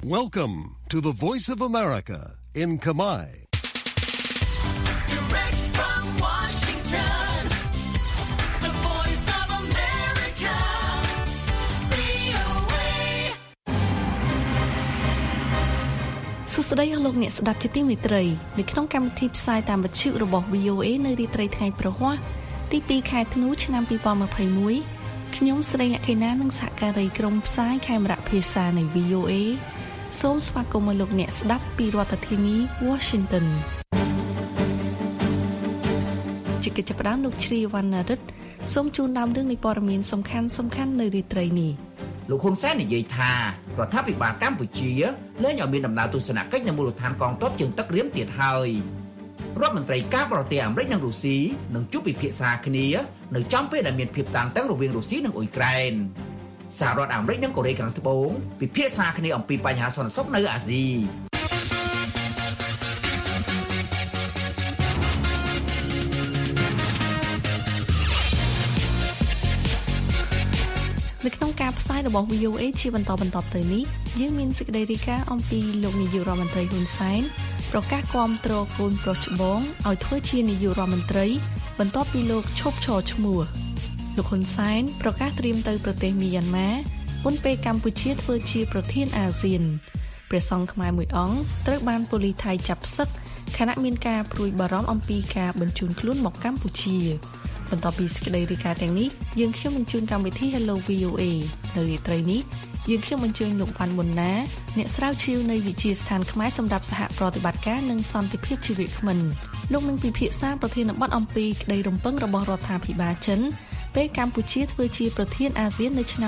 Welcome to the Voice of America in Kamai. Direct from Washington, the Voice of America, VOA. សួស្តីអស់លោកអ្នកស្ដាប់ជាទីមេត្រីនៅក្នុងកម្មវិធីផ្សាយតាមវិទ្យុរបស់ VOA នៅរាត្រីថ្ងៃប្រហ័សទី2ខែធ្នូឆ្នាំ2021ខ្ញុំស្រីអ្នកខេណានិងសហការីក្រុមផ្សាយខេមរៈភាសានៃ VOA សូមស្វាគមន៍លោកអ្នកស្ដាប់ពីរដ្ឋធានី Washington ជាកិច្ចចាប់ផ្ដើមលោកជ្រាវណ្ណរិទ្ធសូមជូនដើមរឿងនៃព័ត៌មានសំខាន់នៅរាត្រីនេះលោកហ៊ុនសែននិយាយថារដ្ឋាភិបាលកម្ពុជាលែងឲ្យមានដំណើរទស្សនកិច្ចនៅមូលដ្ឋានកងទ័ពជើងទឹករៀមទៀតហើយរដ្ឋមន្ត្រីការបរទេសអាមេរិកនិងរុស្ស៊ីនឹងជួបពិភាក្សាគ្នានៅចំពេលដែលមានភាពតានតឹងរវាងរុស្ស៊ីនិងអ៊ុយក្រែនសហរដ្ឋអាមេរិកនិងកូរ៉េខាងត្បូងពិភាក្សាគ្នាអំពីបញ្ហាសន្តិសុខនៅអាស៊ីនៅក្នុងការផ្សាយរបស់ VOA ជាបន្តទៅនេះយើងមានសេចក្តីរាយការណ៍អំពីលោកនាយករដ្ឋមន្ត្រីហ៊ុនសែនប្រកាសគាំទ្រកូនប្រុសច្បងឲ្យធ្វើជានាយករដ្ឋមន្ត្រីបន្ទាប់ពីលោកឈប់ឈរឈ្មោះលោកហ៊ុនសែនប្រកាសត្រៀមទៅប្រទេសមីយ៉ាន់ម៉ាមុនពេលកម្ពុជាធ្វើជាប្រធានអាស៊ានព្រះសង្ឃខ្មែរមួយអង្គត្រូវបានប៉ូលីសថៃចាប់សឹកខណៈមានការព្រួយបារម្ភអំពីការបញ្ជូនខ្លួនមកកម្ពុជាបន្តពីសេចក្តីរាយការណ៍ទាំងនេះយើងខ្ញុំបញ្ជូនកម្មវិធី Hello VOA នៅរាត្រីនេះយើងខ្ញុំអញ្ជើញលោកវ៉ាន់ប៊ុនណាអ្នកស្រាវជ្រាវនៃវិទ្យាស្ថានខ្មែរសម្រាប់សហប្រតិបត្តិការនិងសន្តិភាពជីវក្មិនលោកនឹងពិភាក្សាប្រធានបទអំពីក្តីរំពឹងរបស់រដ្ឋាភិបាលចិនពេលកម្ពុជាធ្វើជាប្រធានអាស៊ាននៅឆ្នាំ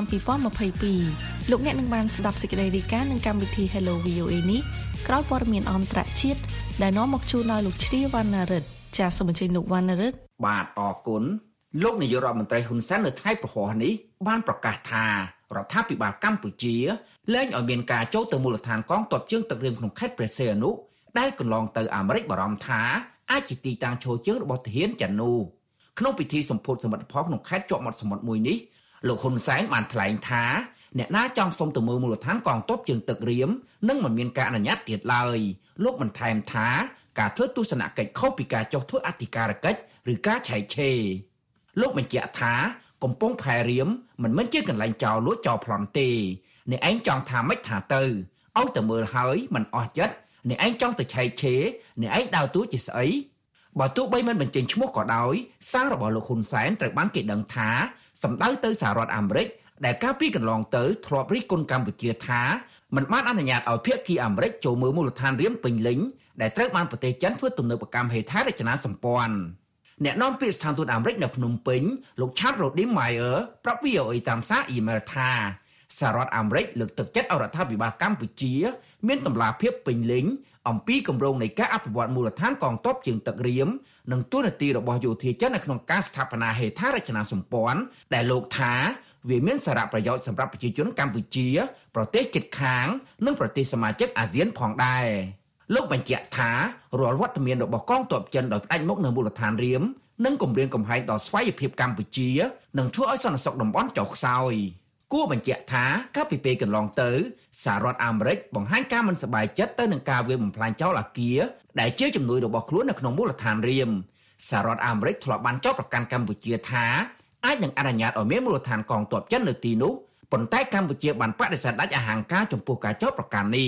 2022លោកអ្នកនឹងបានស្ដាប់សេចក្តីរាយការណ៍នឹងកម្មវិធី Hello VOA នេះក្រោយព័ត៌មានអន្តរជាតិដែលនាំមកជូនដោយលោកជ្រាវណ្ណរិទ្ធចាសសូមអញ្ជើញលោកវណ្ណរិទ្ធបាទអរគុណលោកនាយករដ្ឋមន្ត្រីហ៊ុនសែននៅថ្ងៃប្រហ័សនេះបានប្រកាសថារដ្ឋាភិបាលកម្ពុជាលែងឲ្យមានការចូលទៅមូលដ្ឋានកងទ័ពជើងទឹករៀមក្នុងខេត្តព្រះសីហនុដែលកន្លងទៅអាមេរិកបារម្ភថាអាចជាទីតាំងឈរជើងរបស់ទាហានចានូក្នុងពិធីសម្ពោធសមិទ្ធផលក្នុងខេត្តជាប់មាត់សមុទ្រមួយនេះលោកហ៊ុនសែនបានថ្លែងថាអ្នកណាចង់សុំទៅមើលមូលដ្ឋានកងទ័ពជើងទឹករៀមនឹងមិនមានការអនុញ្ញាតទៀតឡើយលោកបន្ថែមថាការធ្វើទស្សនកិច្ចខុសពីការចុះធ្វើអធិការកិច្ចឬការឆែកឆេរលោកបញ្ជាក់ថាកំពង់ផែរៀមមិនមែនជាកន្លែងចោលលួចចោលប្លន់ទេអ្នកឯងចង់ថាម៉េចថាទៅឲ្យទៅមើលហើយមិនអស់ចិត្តអ្នកឯងចង់ទៅឆែកឆេរអ្នកឯងដើរតួជាស្អីបើទោះបីមិនបញ្ចេញឈ្មោះក៏ដោយសាររបស់លោកហ៊ុនសែនត្រូវបានគេដឹងថាសម្ដៅទៅសហរដ្ឋអាមេរិកដែលកាលពីកន្លងទៅធ្លាប់រិះគន់កម្ពុជាថាមិនបានអនុញ្ញាតឲ្យភាគីអាមេរិកចូលមើលមូលដ្ឋានរៀមពេញលេញដែលត្រូវបានប្រទេសចិនធ្វើទំនើបកម្មហេដ្ឋារចនាសម្ព័ន្ធអ្នកនាំពាក្យស្ថានទូតអាមេរិកនៅភ្នំពេញលោក Chad Rodemeyer ប្រាប់ VOA តាមសារអ៊ីមែលថាសហរដ្ឋអាមេរិកលើកទឹកចិត្តឲ្យរដ្ឋាភិបាលកម្ពុជាមានតម្លាភាពពេញលេញអំពីគម្រោងនៃការអភិវឌ្ឍមូលដ្ឋានកងទ័ពជើងទឹករៀមនិងទូនាទីរបស់យោធាចិននៅក្នុងការស្ថាបនាហេដ្ឋារចនាសម្ព័ន្ធដែលលោកថាវាមានសារៈប្រយោជន៍សម្រាប់ប្រជាជនកម្ពុជាប្រទេសជិតខាងនិងប្រទេសសមាជិកអាស៊ានផងដែរលោកបញ្ជាក់ថារាល់វត្តមានរបស់កងទ័ពចិនដោយផ្ដាច់មុខនៅមូលដ្ឋានរៀមនិងគម្រាមកំហែងដល់ស្វ័យភាពកម្ពុជានឹងធ្វើឲ្យសន្តិសុខតំបន់ចុះខ្សោយគួរបញ្ជាក់ថាកាលពីពេលកន្លងទៅសហរដ្ឋអាមេរិកបង្ហាញការមិនសប្បាយចិត្តទៅនឹងការវាយបំផ្លាញចោលអគារដែលជាជំនួយរបស់ខ្លួននៅក្នុងមូលដ្ឋានរៀមសហរដ្ឋអាមេរិកធ្លាប់បានចោទប្រកាន់កម្ពុជាថាអាចនឹងអនុញ្ញាតឲ្យមានមូលដ្ឋានកងទ័ពចិននៅទីនោះប៉ុន្តែកម្ពុជាបានបដិសេធដាច់អហង្ការចំពោះការចោទប្រកាន់នេះ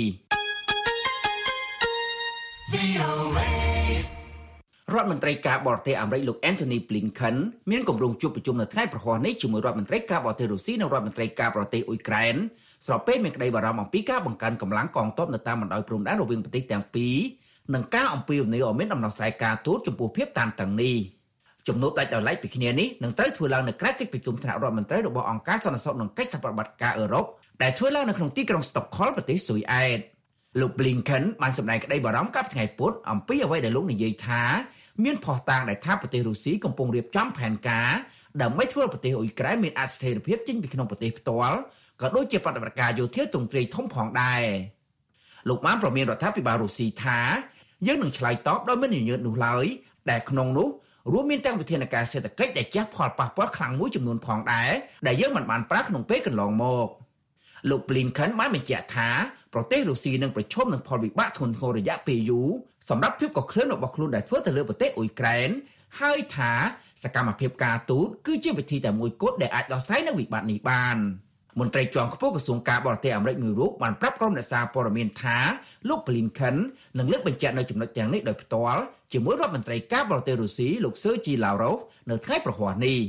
រដ្ឋមន្ត្រីការបរទេសអាមេរិកលោក Antony Blinken មានគម្រោងជួបប្រជុំនៅថ្ងៃប្រហ័សនេះជាមួយរដ្ឋមន្ត្រីការបរទេសរុស្ស៊ីនិងរដ្ឋមន្ត្រីការបរទេសអ៊ុយក្រែនស្របពេលមានក្តីបារម្ភអំពីការបង្កើនកម្លាំងកងទ័ពនៅតាមបណ្ដោយព្រំដែនរវាងប្រទេសទាំងពីរនិងការអំពាវនាវឲ្យមានដំណោះស្រាយការទូតចំពោះភាពតានតឹងនេះជំនួបដាច់ដោយឡែកពីគ្នានេះនឹងត្រូវធ្វើឡើងនៅក្រៅកិច្ចប្រជុំថ្នាក់រដ្ឋមន្ត្រីរបស់អង្គការសន្តិសុខនិងកិច្ចសហប្រតិបត្តិការអឺរ៉ុបដែលធ្វើឡើងនៅក្នុងទីក្រុងស្តុកខុលប្រទេសស៊ុយអែតលោក Blinken បានសម្ដែងក្តីបារម្ភកាលពីថ្ងៃពុធអំពីអ្វីដែលលោកនិយាយថាមានភស្តុតាងដែលថាប្រទេសរុស្ស៊ីកំពុងរៀបចំផែនការដើម្បីធ្វើឲ្យប្រទេសអ៊ុយក្រែនមានអស្ថិរភាពចេញពីក្នុងប្រទេសផ្ទាល់ក៏ដូចជាប្រតិបត្តិការយោធាទ្រង់ទ្រាយធំផងដែរលោកបានប្រមានរដ្ឋាភិបាលរុស្ស៊ីថាយើងនឹងឆ្លើយតបដោយមិនញញើតនោះឡើយដែលក្នុងនោះរួមមានទាំងវិធានការសេដ្ឋកិច្ចដែលជះផលប៉ះពាល់ខ្លាំងមួយចំនួនផងដែរដែលយើងមិនបានប្រាក្នុងពេលកន្លងមកលោក Blinken បានបញ្ជាក់ថា ប្រប្រទេសរុស្ស៊ីនឹងប្រឈមនឹងផលវិបាកធ្ងន់ធ្ងររយៈពេលយូរសម្រាប់ភាពកក្លឿនរបស់ខ្លួនដែលធ្វើទៅលើប្រទេសអ៊ុយក្រែនហើយថាសកម្មភាពការទូតគឺជាវិធីតែមួយគត់ដែលអាចដោះស្រាយនឹងវិបត្តិនេះបានមន្ត្រីជាន់ខ្ពស់ក្រសួងការបរទេសអាមេរិកមួយរូបបានប្រាប់ក្រុមអ្នកសារព័ត៌មានថាលោក Blinken នឹងលើកបញ្ជាក់នៅចំណុចទាំងនេះដោយផ្ទាល់ជាមួយរដ្ឋមន្ត្រីការបរទេសរុស្ស៊ីលោក Sergey Lavrov នៅថ្ងៃប្រហ័សនេះ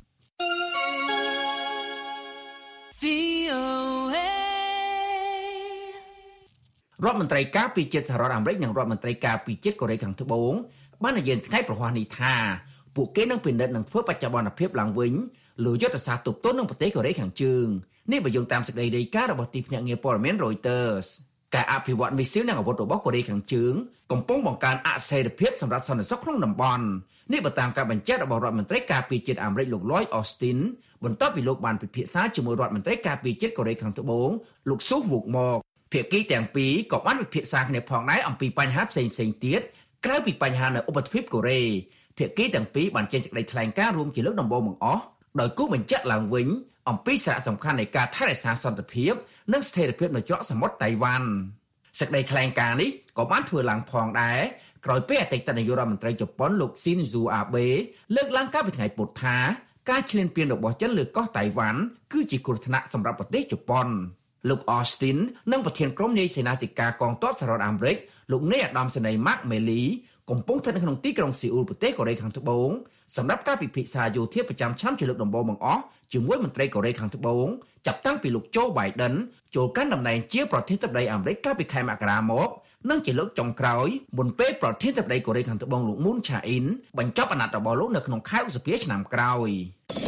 រដ្ឋមន្ត្រីការពារជាតិសហរដ្ឋអាមេរិកនិងរដ្ឋមន្ត្រីការពារជាតិកូរ៉េខាងត្បូងបាននិយាយថ្ងៃប្រហ័សនេះថាពួកគេនឹងពិនិត្យនិងធ្វើបច្ចុប្បន្នភាពឡើងវិញលើយុទ្ធសាស្ត្រទប់ទល់នឹងប្រទេសកូរ៉េខាងជើងនេះបើយោងតាមសេចក្តីរាយការណ៍របស់ទីភ្នាក់ងារព័ត៌មាន Reuters ការអភិវឌ្ឍមីស៊ីលនិងអាវុធរបស់កូរ៉េខាងជើងកំពុងបង្កើនអស្ថិរភាពសម្រាប់សន្តិសុខក្នុងតំបន់នេះបើតាមការបញ្ជាក់របស់រដ្ឋមន្ត្រីការពារជាតិអាមេរិកលោក Lloyd Austin បន្ទាប់ពីលោកបានពិភាក្សាជាមួយរដ្ឋមន្ត្រីការពារជាតិកូរ៉េខាងត្បូងលោក Suk Wuk Mok ភាគីទាំងពីរក៏បានពិភាក្សាគ្នាផងដែរអំពីបញ្ហាផ្សេងៗទៀតក្រៅពីបញ្ហានៅឧបទ្វីបកូរ៉េភាគីទាំងពីរបានចេញសេចក្តីថ្លែងការណ៍រួមជាលើកដំបូងបង្អស់ដោយគូបញ្ជាក់ឡើងវិញអំពីសារៈសំខាន់នៃការថែរក្សាសន្តិភាពនិងស្ថិរភាពនៅច្រកសមុទ្រតៃវ៉ាន់សេចក្តីថ្លែងការណ៍នេះក៏បានធ្វើឡើងផងដែរក្រោយពេលអតីតនាយករដ្ឋមន្ត្រីជប៉ុនលោក Shinzo Abe លើកឡើងកាលពីថ្ងៃពុធថាការឈ្លានពានរបស់ចិនលើកោះតៃវ៉ាន់គឺជាគ្រោះថ្នាក់សម្រាប់ប្រទេសជប៉ុនលោក Austin និងប្រធានក្រុមនាយសេនាធិការកងទ័ពសហរដ្ឋអាមេរិកលោកនាយឧត្តមសេនីយ៍ Mark Milley កំពុងស្ថិតនៅក្នុងទីក្រុងស៊ីអ៊ូលប្រទេសកូរ៉េខាងត្បូងសម្រាប់ការពិភាក្សាយោធាប្រចាំឆ្នាំជាលើកដំបូងបង្អស់ជាមួយមន្ត្រីកូរ៉េខាងត្បូងចាប់តាំងពីលោក Joe Biden ចូលកាន់តំណែងជាប្រធានាធិបតីអាមេរិកកាលពីខែមករាមកនិងជាលើកចុងក្រោយមុនពេលប្រធានាធិបតីកូរ៉េខាងត្បូងលោក Moon Jae-in បញ្ចប់អាណត្តិរបស់លោកនៅក្នុងខែឧសភាឆ្នាំក្រោយ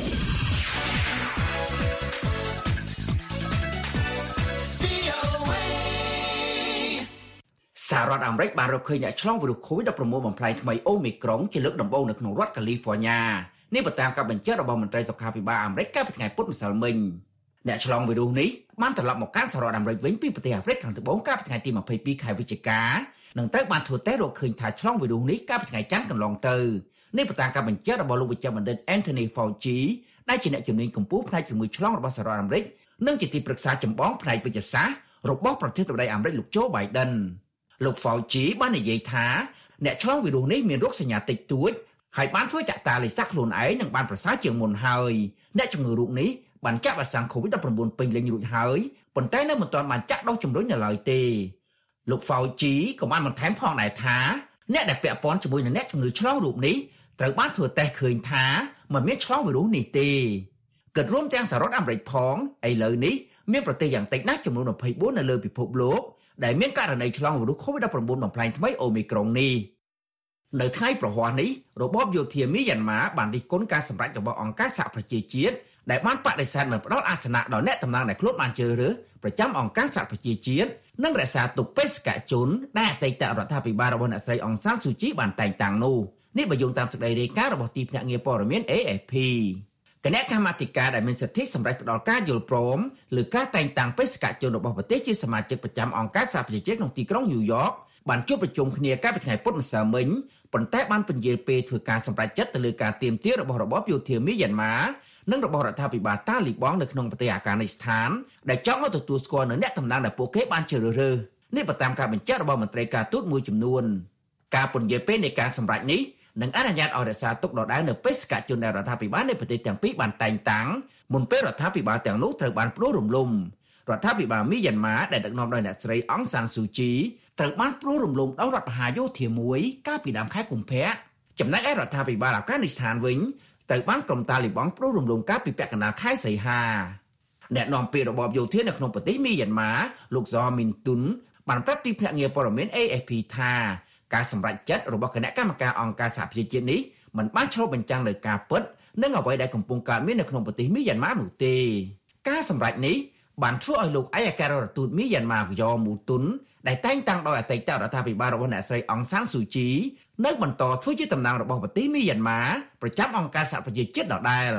សហរដ្ឋអាមេរិកបានរកឃើញអ្នកឆ្លងវីរុស COVID-19 បំផ្លែងថ្មីអូមីក្រុងជាលើកដំបូងនៅក្នុងរដ្ឋកាលីហ្វ័រញ៉ានេះបើតាមការបញ្ជាក់របស់មន្ត្រីសុខាភិបាលអាមេរិកកាលពីថ្ងៃពុធម្សិលមិញអ្នកឆ្លងវីរុសនេះបានត្រឡប់មកកាន់សហរដ្ឋអាមេរិកវិញពីប្រទេសអាហ្វ្រិកខាងត្បូងកាលពីថ្ងៃទី22ខែវិច្ឆិកានិងត្រូវបានធ្វើតេស្តរកឃើញថាឆ្លងវីរុសនេះកាលពីថ្ងៃច័ន្ទកន្លងទៅនេះបើតាមការបញ្ជាក់របស់លោកវិជ្ជបណ្ឌិត Anthony Fauci ដែលជាអ្នកជំនាញកម្ពុជាផ្នែកជំងឺឆ្លងរបស់សហរដ្ឋអាមេរិកនិងជាទីប្រឹក្សាចម្បងផ្នែកវិទ្យាសាស្ត្ររបស់ប្រធានាធិបតីអាមេរិកលោក Joe Bidenលោក Fauci បាននិយាយថាអ្នកឆ្លងវីរុសនេះមានរោគសញ្ញាតិចតួចហើយបានធ្វើចាក់តាលិសាខ្លួនឯងនិងបានប្រសើរជាងមុនហើយអ្នកជំងឺរោគនេះបានចាក់វ៉ាក់សាំង COVID-19 ពេញលេញរួចហើយប៉ុន្តែនៅមិនទាន់បានចាក់ដូសជំរុញនៅឡើយទេលោក Fauci ក៏បានបន្ថែមផងដែរថាអ្នកដែលពាក់ព័ន្ធជាមួយនឹងអ្នកជំងឺឆ្លងរោគនេះត្រូវបានធ្វើតេស្តឃើញថាមិនមានឆ្លងវីរុសនេះទេគិតរួមទាំងសហរដ្ឋអាមេរិកផងឥឡូវនេះមានប្រទេសយ៉ាងតិចណាស់ចំនួន24នៅលើពិភពលោកដែលមានករណីឆ្លងវីរុស COVID-19 បំផ្លែងថ្មីអូមីក្រុងនេះនៅថ្ងៃប្រហ័សនេះរបបយោធាមីយ៉ាន់ម៉ាបានរិះគន់ការសម្រេចរបស់អង្គការសហប្រជាជាតិដែលបានបដិសេធមិនផ្ដល់អាសនៈដល់អ្នកតំណាងដែលខ្លួនបានជ្រើសរើសប្រចាំអង្គការសហប្រជាជាតិនិងរក្សាទុកបេសកជនដែលអតីតរដ្ឋាភិបាលរបស់អ្នកស្រីអង្សានស៊ូជីបានតែងតាំងនោះនេះបើយោងតាមសេចក្តីរាយការណ៍របស់ទីភ្នាក់ងារព័ត៌មាន AFP គណៈកម្មាធិការដែលមានសិទ្ធិសម្រេចផ្ដល់ការយល់ព្រមលើការតែងតាំងបេសកជនរបស់ប្រទេសជាសមាជិកប្រចាំអង្គការសហប្រជាជាតិក្នុងទីក្រុងញូវយ៉កបានជួបប្រជុំគ្នាកាលពីថ្ងៃពុធម្សិលមិញប៉ុន្តែបានពន្យាលពេលធ្វើការសម្រេចចិត្តទៅលើការទាមទាររបស់របបយោធាមីយ៉ាន់ម៉ានិងរបស់រដ្ឋាភិបាលតាលីបង់នៅក្នុងប្រទេសអាហ្វហ្គានីស្ថានដែលចង់ឲ្យទទួលស្គាល់នៅអ្នកតំណាងដែលពួកគេបានជ្រើសរើសនេះបើតាមការបញ្ជាក់របស់មន្ត្រីការទូតមួយចំនួនការពន្យាលពេលនៃការសម្រេចនេះនឹងអនុញ្ញាតឲ្យរក្សាទុកដដែលនៅបេសកជនដែលរដ្ឋាភិបាលនៃប្រទេសទាំងពីរបានតែងតាំងមុនពេលរដ្ឋាភិបាលទាំងនោះត្រូវបានផ្ដួលរំលំរដ្ឋាភិបាលមីយ៉ាន់ម៉ាដែលដឹកនាំដោយអ្នកស្រីអង្សានស៊ូជីត្រូវបានផ្ដួលរំលំដោយរដ្ឋប្រហារយោធាមួយកាលពីដើមខែកុម្ភៈចំណែកឯរដ្ឋាភិបាលអាហ្វហ្គានីស្ថានវិញត្រូវបានក្រុមតាលីបង់ផ្ដួលរំលំកាលពីពាក់កណ្ដាលខែសីហាអ្នកនាំពាក្យរបបយោធានៅក្នុងប្រទេសមីយ៉ាន់ម៉ាលោកហ្សមីនទុនបានប្រាប់ទីភ្នាក់ងារព័ត៌មាន AFP ថាការសម្រេចចិត្តរបស់គណៈកម្មការអង្គការសហប្រជាជាតិនេះមិនបានឆ្លុះបញ្ចាំងលើការពិតនិងអ្វីដែលកំពុងកើតមាននៅក្នុងប្រទេសមីយ៉ាន់ម៉ានោះទេការសម្រេចនេះបានធ្វើឲ្យលោកឯកអគ្គរដ្ឋទូតមីយ៉ាន់ម៉ាយ៉មូទុនដែលតែងតាំងដោយអតីតរដ្ឋាភិបាលរបស់អ្នកស្រីអង្សានស៊ូជីនៅបន្តធ្វើជាតំណាងរបស់ប្រទេសមីយ៉ាន់ម៉ាប្រចាំអង្គការសហប្រជាជាតិដដែល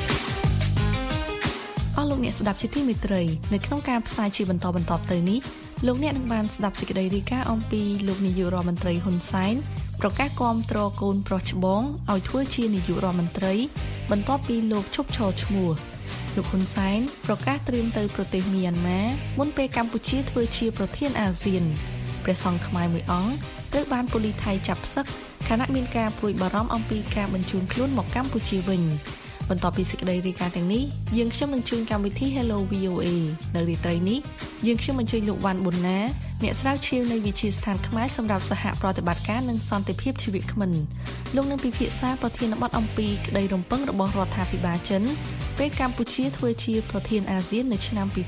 អ្នកស្ដាប់ជាទីមេត្រីនៅក្នុងការផ្សាយជាបន្តទៅនេះលោកអ្នកនឹងបានស្ដាប់សេចក្តីរាយការណ៍អំពីលោកនាយករដ្ឋមន្ត្រីហ៊ុនសែនប្រកាសគាំទ្រកូនប្រុសច្បងឲ្យធ្វើជានាយករដ្ឋមន្ត្រីបន្ទាប់ពីលោកឈប់ឈរឈ្មោះលោកហ៊ុនសែនប្រកាសត្រៀមទៅប្រទេសមីយ៉ាន់ម៉ាមុនពេលកម្ពុជាធ្វើជាប្រធានអាស៊ានព្រះសង្ឃខ្មែរមួយអង្គត្រូវបានប៉ូលីសថៃចាប់ផ្សឹកខណៈមានការព្រួយបារម្ភអំពីការបញ្ជូនខ្លួនមកកម្ពុជាវិញបន្ទាប់ពីសេចក្តីរាយការណ៍ទាំងនេះយើងខ្ញុំនឹងជួនកម្មវិធី Hello VOA នៅរាត្រីនេះយើងខ្ញុំអញ្ជើញលោកវ៉ាន់ប៊ុនណាអ្នកស្រាវជ្រាវនៃវិទ្យាស្ថានខ្មែរសម្រាប់សហប្រតិបត្តិការនិងសន្តិភាពជីវគ្មិនលោកនឹងពិភាក្សាប្រធានបទអំពីក្តីរំពឹងរបស់រដ្ឋាភិបាលចិនពេលកម្ពុជាធ្វើជាប្រធានអាស៊ាននៅឆ្នាំ2022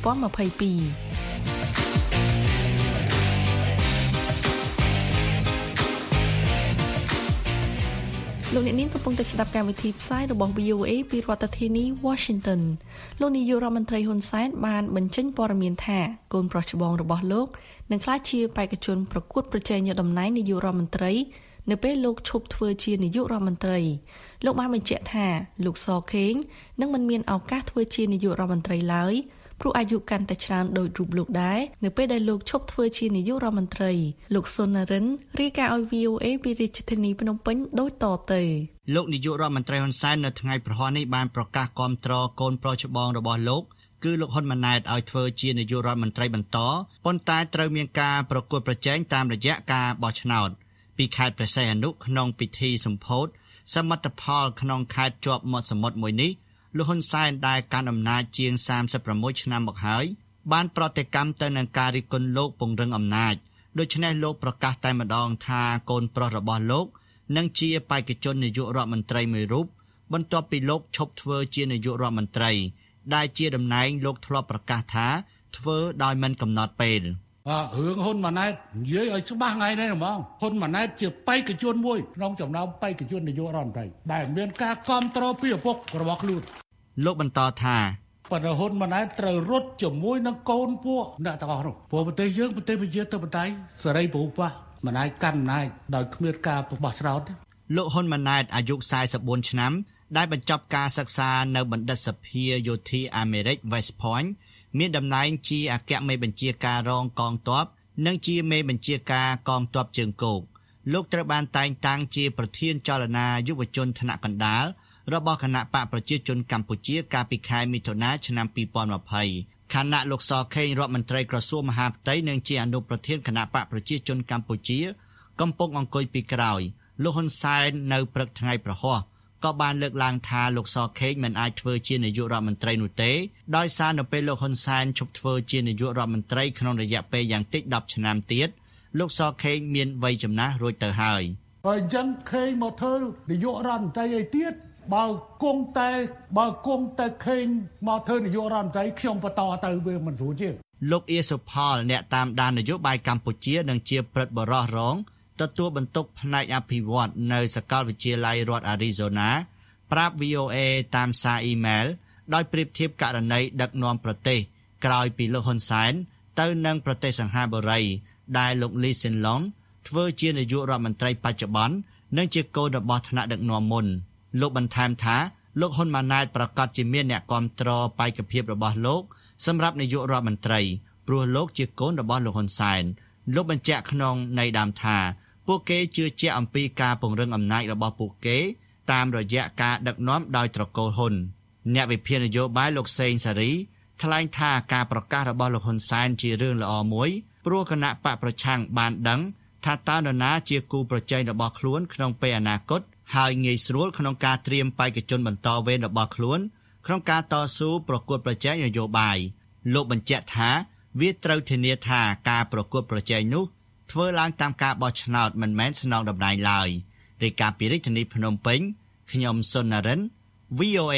លោកអ្នកនាងកំពុងតែស្ដាប់កម្មវិធីផ្សាយរបស់ VOA ពីរដ្ឋធានី Washington លោកនាយករដ្ឋមន្ត្រីហ៊ុនសែនបានបញ្ចេញព័ត៌មានថាកូនប្រុសច្បងរបស់លោកនឹងក្លាយជាបេក្ខជនប្រកួតប្រជែងយកតំណែងនាយករដ្ឋមន្ត្រីនៅពេលលោកឈប់ធ្វើជានាយករដ្ឋមន្ត្រីលោកបានបញ្ជាក់ថាលោកសខេងនឹងមិនមានឱកាសធ្វើជានាយករដ្ឋមន្ត្រីឡើយព្រោះអាយុកាន់តែច្រើនដោយរូបលោកដែរនៅពេលដែលលោកឈប់ធ្វើជានាយករដ្ឋមន្ត្រីលោកសុននរិនរាយការណ៍ឲ្យ VOA ពីរាជធានីភ្នំពេញដូចតទៅលោកនាយករដ្ឋមន្ត្រីហ៊ុនសែននៅថ្ងៃប្រហ័សនេះបានប្រកាសគាំទ្រកូនប្រុសច្បងរបស់លោកគឺលោកហ៊ុនម៉ាណែតឲ្យធ្វើជានាយករដ្ឋមន្ត្រីបន្តប៉ុន្តែត្រូវមានការប្រកួតប្រជែងតាមរយៈការបោះឆ្នោតពីខេត្តព្រះសីហនុក្នុងពិធីសម្ពោធសមិទ្ធផលក្នុងខេត្តជាប់មាត់សមុទ្រមួយនេះលោកហ៊ុនសែនដែលកាន់អំណាចជាង36ឆ្នាំមកហើយបានប្រតិកម្មទៅនឹងការរិះគន់លោកពង្រឹងអំណាចដូច្នេះលោកប្រកាសតែម្ដងថាកូនប្រុសរបស់លោកនឹងជាបេក្ខជននាយករដ្ឋមន្ត្រីមួយរូបបន្ទាប់ពីលោកឈប់ធ្វើជានាយករដ្ឋមន្ត្រីដែលជាតំណែងលោកធ្លាប់ប្រកាសថាធ្វើដោយមិនកំណត់ពេលរឿងហ៊ុនម៉ាណែតនិយាយឲ្យច្បាស់ថ្ងៃនេះហ្មងហ៊ុនម៉ាណែតជាបេក្ខជនមួយក្នុងចំណោមបេក្ខជននាយករដ្ឋមន្ត្រីដែលមានការគាំទ្រពីឪពុករបស់ខ្លួនលោកបន្តថាប៉ុន្តែហ៊ុនម៉ាណែតត្រូវរត់ជាមួយនឹងកូនពួកអ្នកទាំងអស់នោះព្រោះប្រទេសយើងប្រទេសប្រជាធិបតេយ្យសេរីពហុបកមិនអាចកាន់អំណាចដោយគ្មានការបោះឆ្នោតលោកហ៊ុនម៉ាណែតអាយុ44ឆ្នាំដែលបញ្ចប់ការសិក្សានៅបណ្ឌិតសភាយោធាអាមេរិក West Point មានតំណែងជាអគ្គមេបញ្ជាការរងកងទ័ពនិងជាមេបញ្ជាការកងទ័ពជើងគោកលោកត្រូវបានតែងតាំងជាប្រធានចលនាយុវជនថ្នាក់កណ្ដាលរបស់គណៈបកប្រជាជនកម្ពុជាកាលពីខែមិថុនាឆ្នាំ2020ខណៈលោកសខេងរដ្ឋមន្ត្រីក្រសួងមហាផ្ទៃនិងជាអនុប្រធានគណៈបកប្រជាជនកម្ពុជាកំពុងអង្គុយពីក្រោយលោកហ៊ុនសែននៅព្រឹកថ្ងៃប្រហ័សក៏បានលើកឡើងថាលោកសខេងមិនអាចធ្វើជានាយករដ្ឋមន្ត្រីនោះទេដោយសារនៅពេលលោកហ៊ុនសែនឈប់ធ្វើជានាយករដ្ឋមន្ត្រីក្នុងរយៈពេលយ៉ាងតិច10ឆ្នាំទៀតលោកសខេងមានវ័យចំណាស់រួចទៅហើយអញ្ចឹងខេងមកធ្វើនាយករដ្ឋមន្ត្រីឯទៀតបើគង់តែខេងមកធ្វើនាយករដ្ឋមន្ត្រីខ្ញុំបន្តទៅវាមិនស្រួលជាងលោកអៀសុផលអ្នកតាមដាននយោបាយកម្ពុជានិងជាព្រឹទ្ធបរិះរងទទួលបន្ទុកផ្នែកអភិវឌ្ឍនៅសាកលវិទ្យាល័យរដ្ឋ Arizona ប្រាប់ VOA តាមសារអ៊ីមែលដោយប្រៀបធៀបករណីដឹកនាំប្រទេសក្រោយពីលោកហ៊ុនសែនទៅនឹងប្រទេសសង្ហបុរីដែលលោកលីស៊ិនឡុងធ្វើជានាយករដ្ឋមន្ត្រីបច្ចុប្បន្ននិងជាកូនរបស់ថ្នាក់ដឹកនាំមុនលោកបន្ថែមថាលោកហ៊ុនម៉ាណែតប្រកាសជាមានអ្នកគាំទ្របេក្ខភាពរបស់លោកសម្រាប់នាយករដ្ឋមន្ត្រីព្រោះលោកជាកូនរបស់លោកហ៊ុនសែនលោកបញ្ជាក់ក្នុងន័យដើមថាពួកគេជឿជាក់អំពីការពង្រឹងអំណាចរបស់ពួកគេតាមរយៈការដឹកនាំដោយត្រកូលហ៊ុនអ្នកវិភាគនយោបាយលោកសេងសារីថ្លែងថាការប្រកាសរបស់លោកហ៊ុនសែនជារឿងល្អមួយព្រោះគណៈបកប្រឆាំងបានដឹងថាតើនរណាជាគូប្រជែងរបស់ខ្លួនក្នុងពេលអនាគតហើយងាយស្រួលក្នុងការត្រៀមបេក្ខជនបន្តវេនរបស់ខ្លួនក្នុងការតស៊ូប្រកួតប្រជែងនយោបាយលោកបញ្ជាក់ថាវាត្រូវធានាថាការប្រកួតប្រជែងនោះធ្វើឡើងតាមការបោះឆ្នោតមិនមែនស្នងតំណែងឡើយរាយការណ៍ពីរាជធានីភ្នំពេញខ្ញុំសុននរិន VOA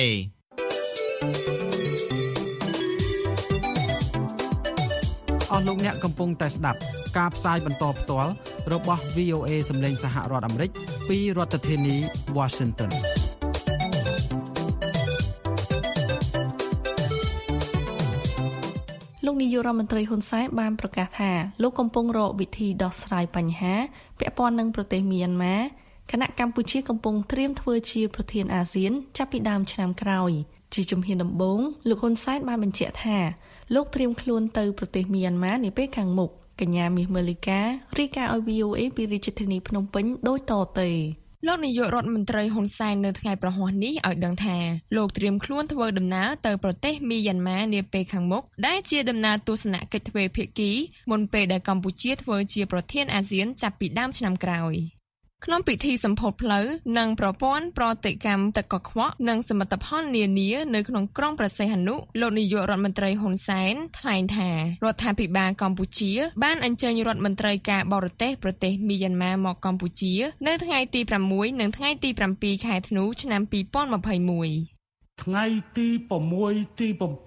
អស់លោកអ្នកកំពុងតែស្ដាប់ការផ្សាយបន្តផ្ទាល់របស់ VOA សម្លេងសហរដ្ឋអាមេរិកពីរដ្ឋធានី Washington លោកនាយករដ្ឋមន្ត្រីហ៊ុនសែនបានប្រកាសថាលោកកំពុងរកវិធីដោះស្រាយបញ្ហាពាក់ព័ន្ធនឹងប្រទេសមីយ៉ាន់ម៉ាខណៈកម្ពុជាកំពុងត្រៀមធ្វើជាប្រធានអាស៊ានចាប់ពីដើមឆ្នាំក្រោយជាជំហានដំបូងលោកហ៊ុនសែនបានបញ្ជាក់ថាលោកត្រៀមខ្លួនទៅប្រទេសមីយ៉ាន់ម៉ានាពេលខាងមុខកញ្ញាមាសម៉េលីការាយការណ៍ឲ្យ VOA ពីរាជធានីភ្នំពេញដូចតទៅលោកនាយករដ្ឋមន្ត្រីហ៊ុនសែននៅថ្ងៃប្រហ័សនេះឲ្យដឹងថាលោកត្រៀមខ្លួនធ្វើដំណើរទៅប្រទេសមីយ៉ាន់ម៉ានាពេលខាងមុខដែលជាដំណើរទស្សនកិច្ចទ្វេភាគីមុនពេលដែលកម្ពុជាធ្វើជាប្រធានអាស៊ានចាប់ពីដើមឆ្នាំក្រោយក្នុងពិធីសម្ពោធផ្លូវនិងប្រព័ន្ធប្រតិកម្មទឹកកខ្វក់និងសមិទ្ធផលនានានៅក្នុងក្រុងព្រះសីហនុលោកនាយករដ្ឋមន្ត្រីហ៊ុនសែនថ្លែងថារដ្ឋាភិបាលកម្ពុជាបានអញ្ជើញរដ្ឋមន្ត្រីការបរទេសប្រទេសមីយ៉ាន់ម៉ាមកកម្ពុជានៅថ្ងៃទី6និងថ្ងៃទី7ខែធ្នូឆ្នាំ2021 ថ្ងៃទី6ទី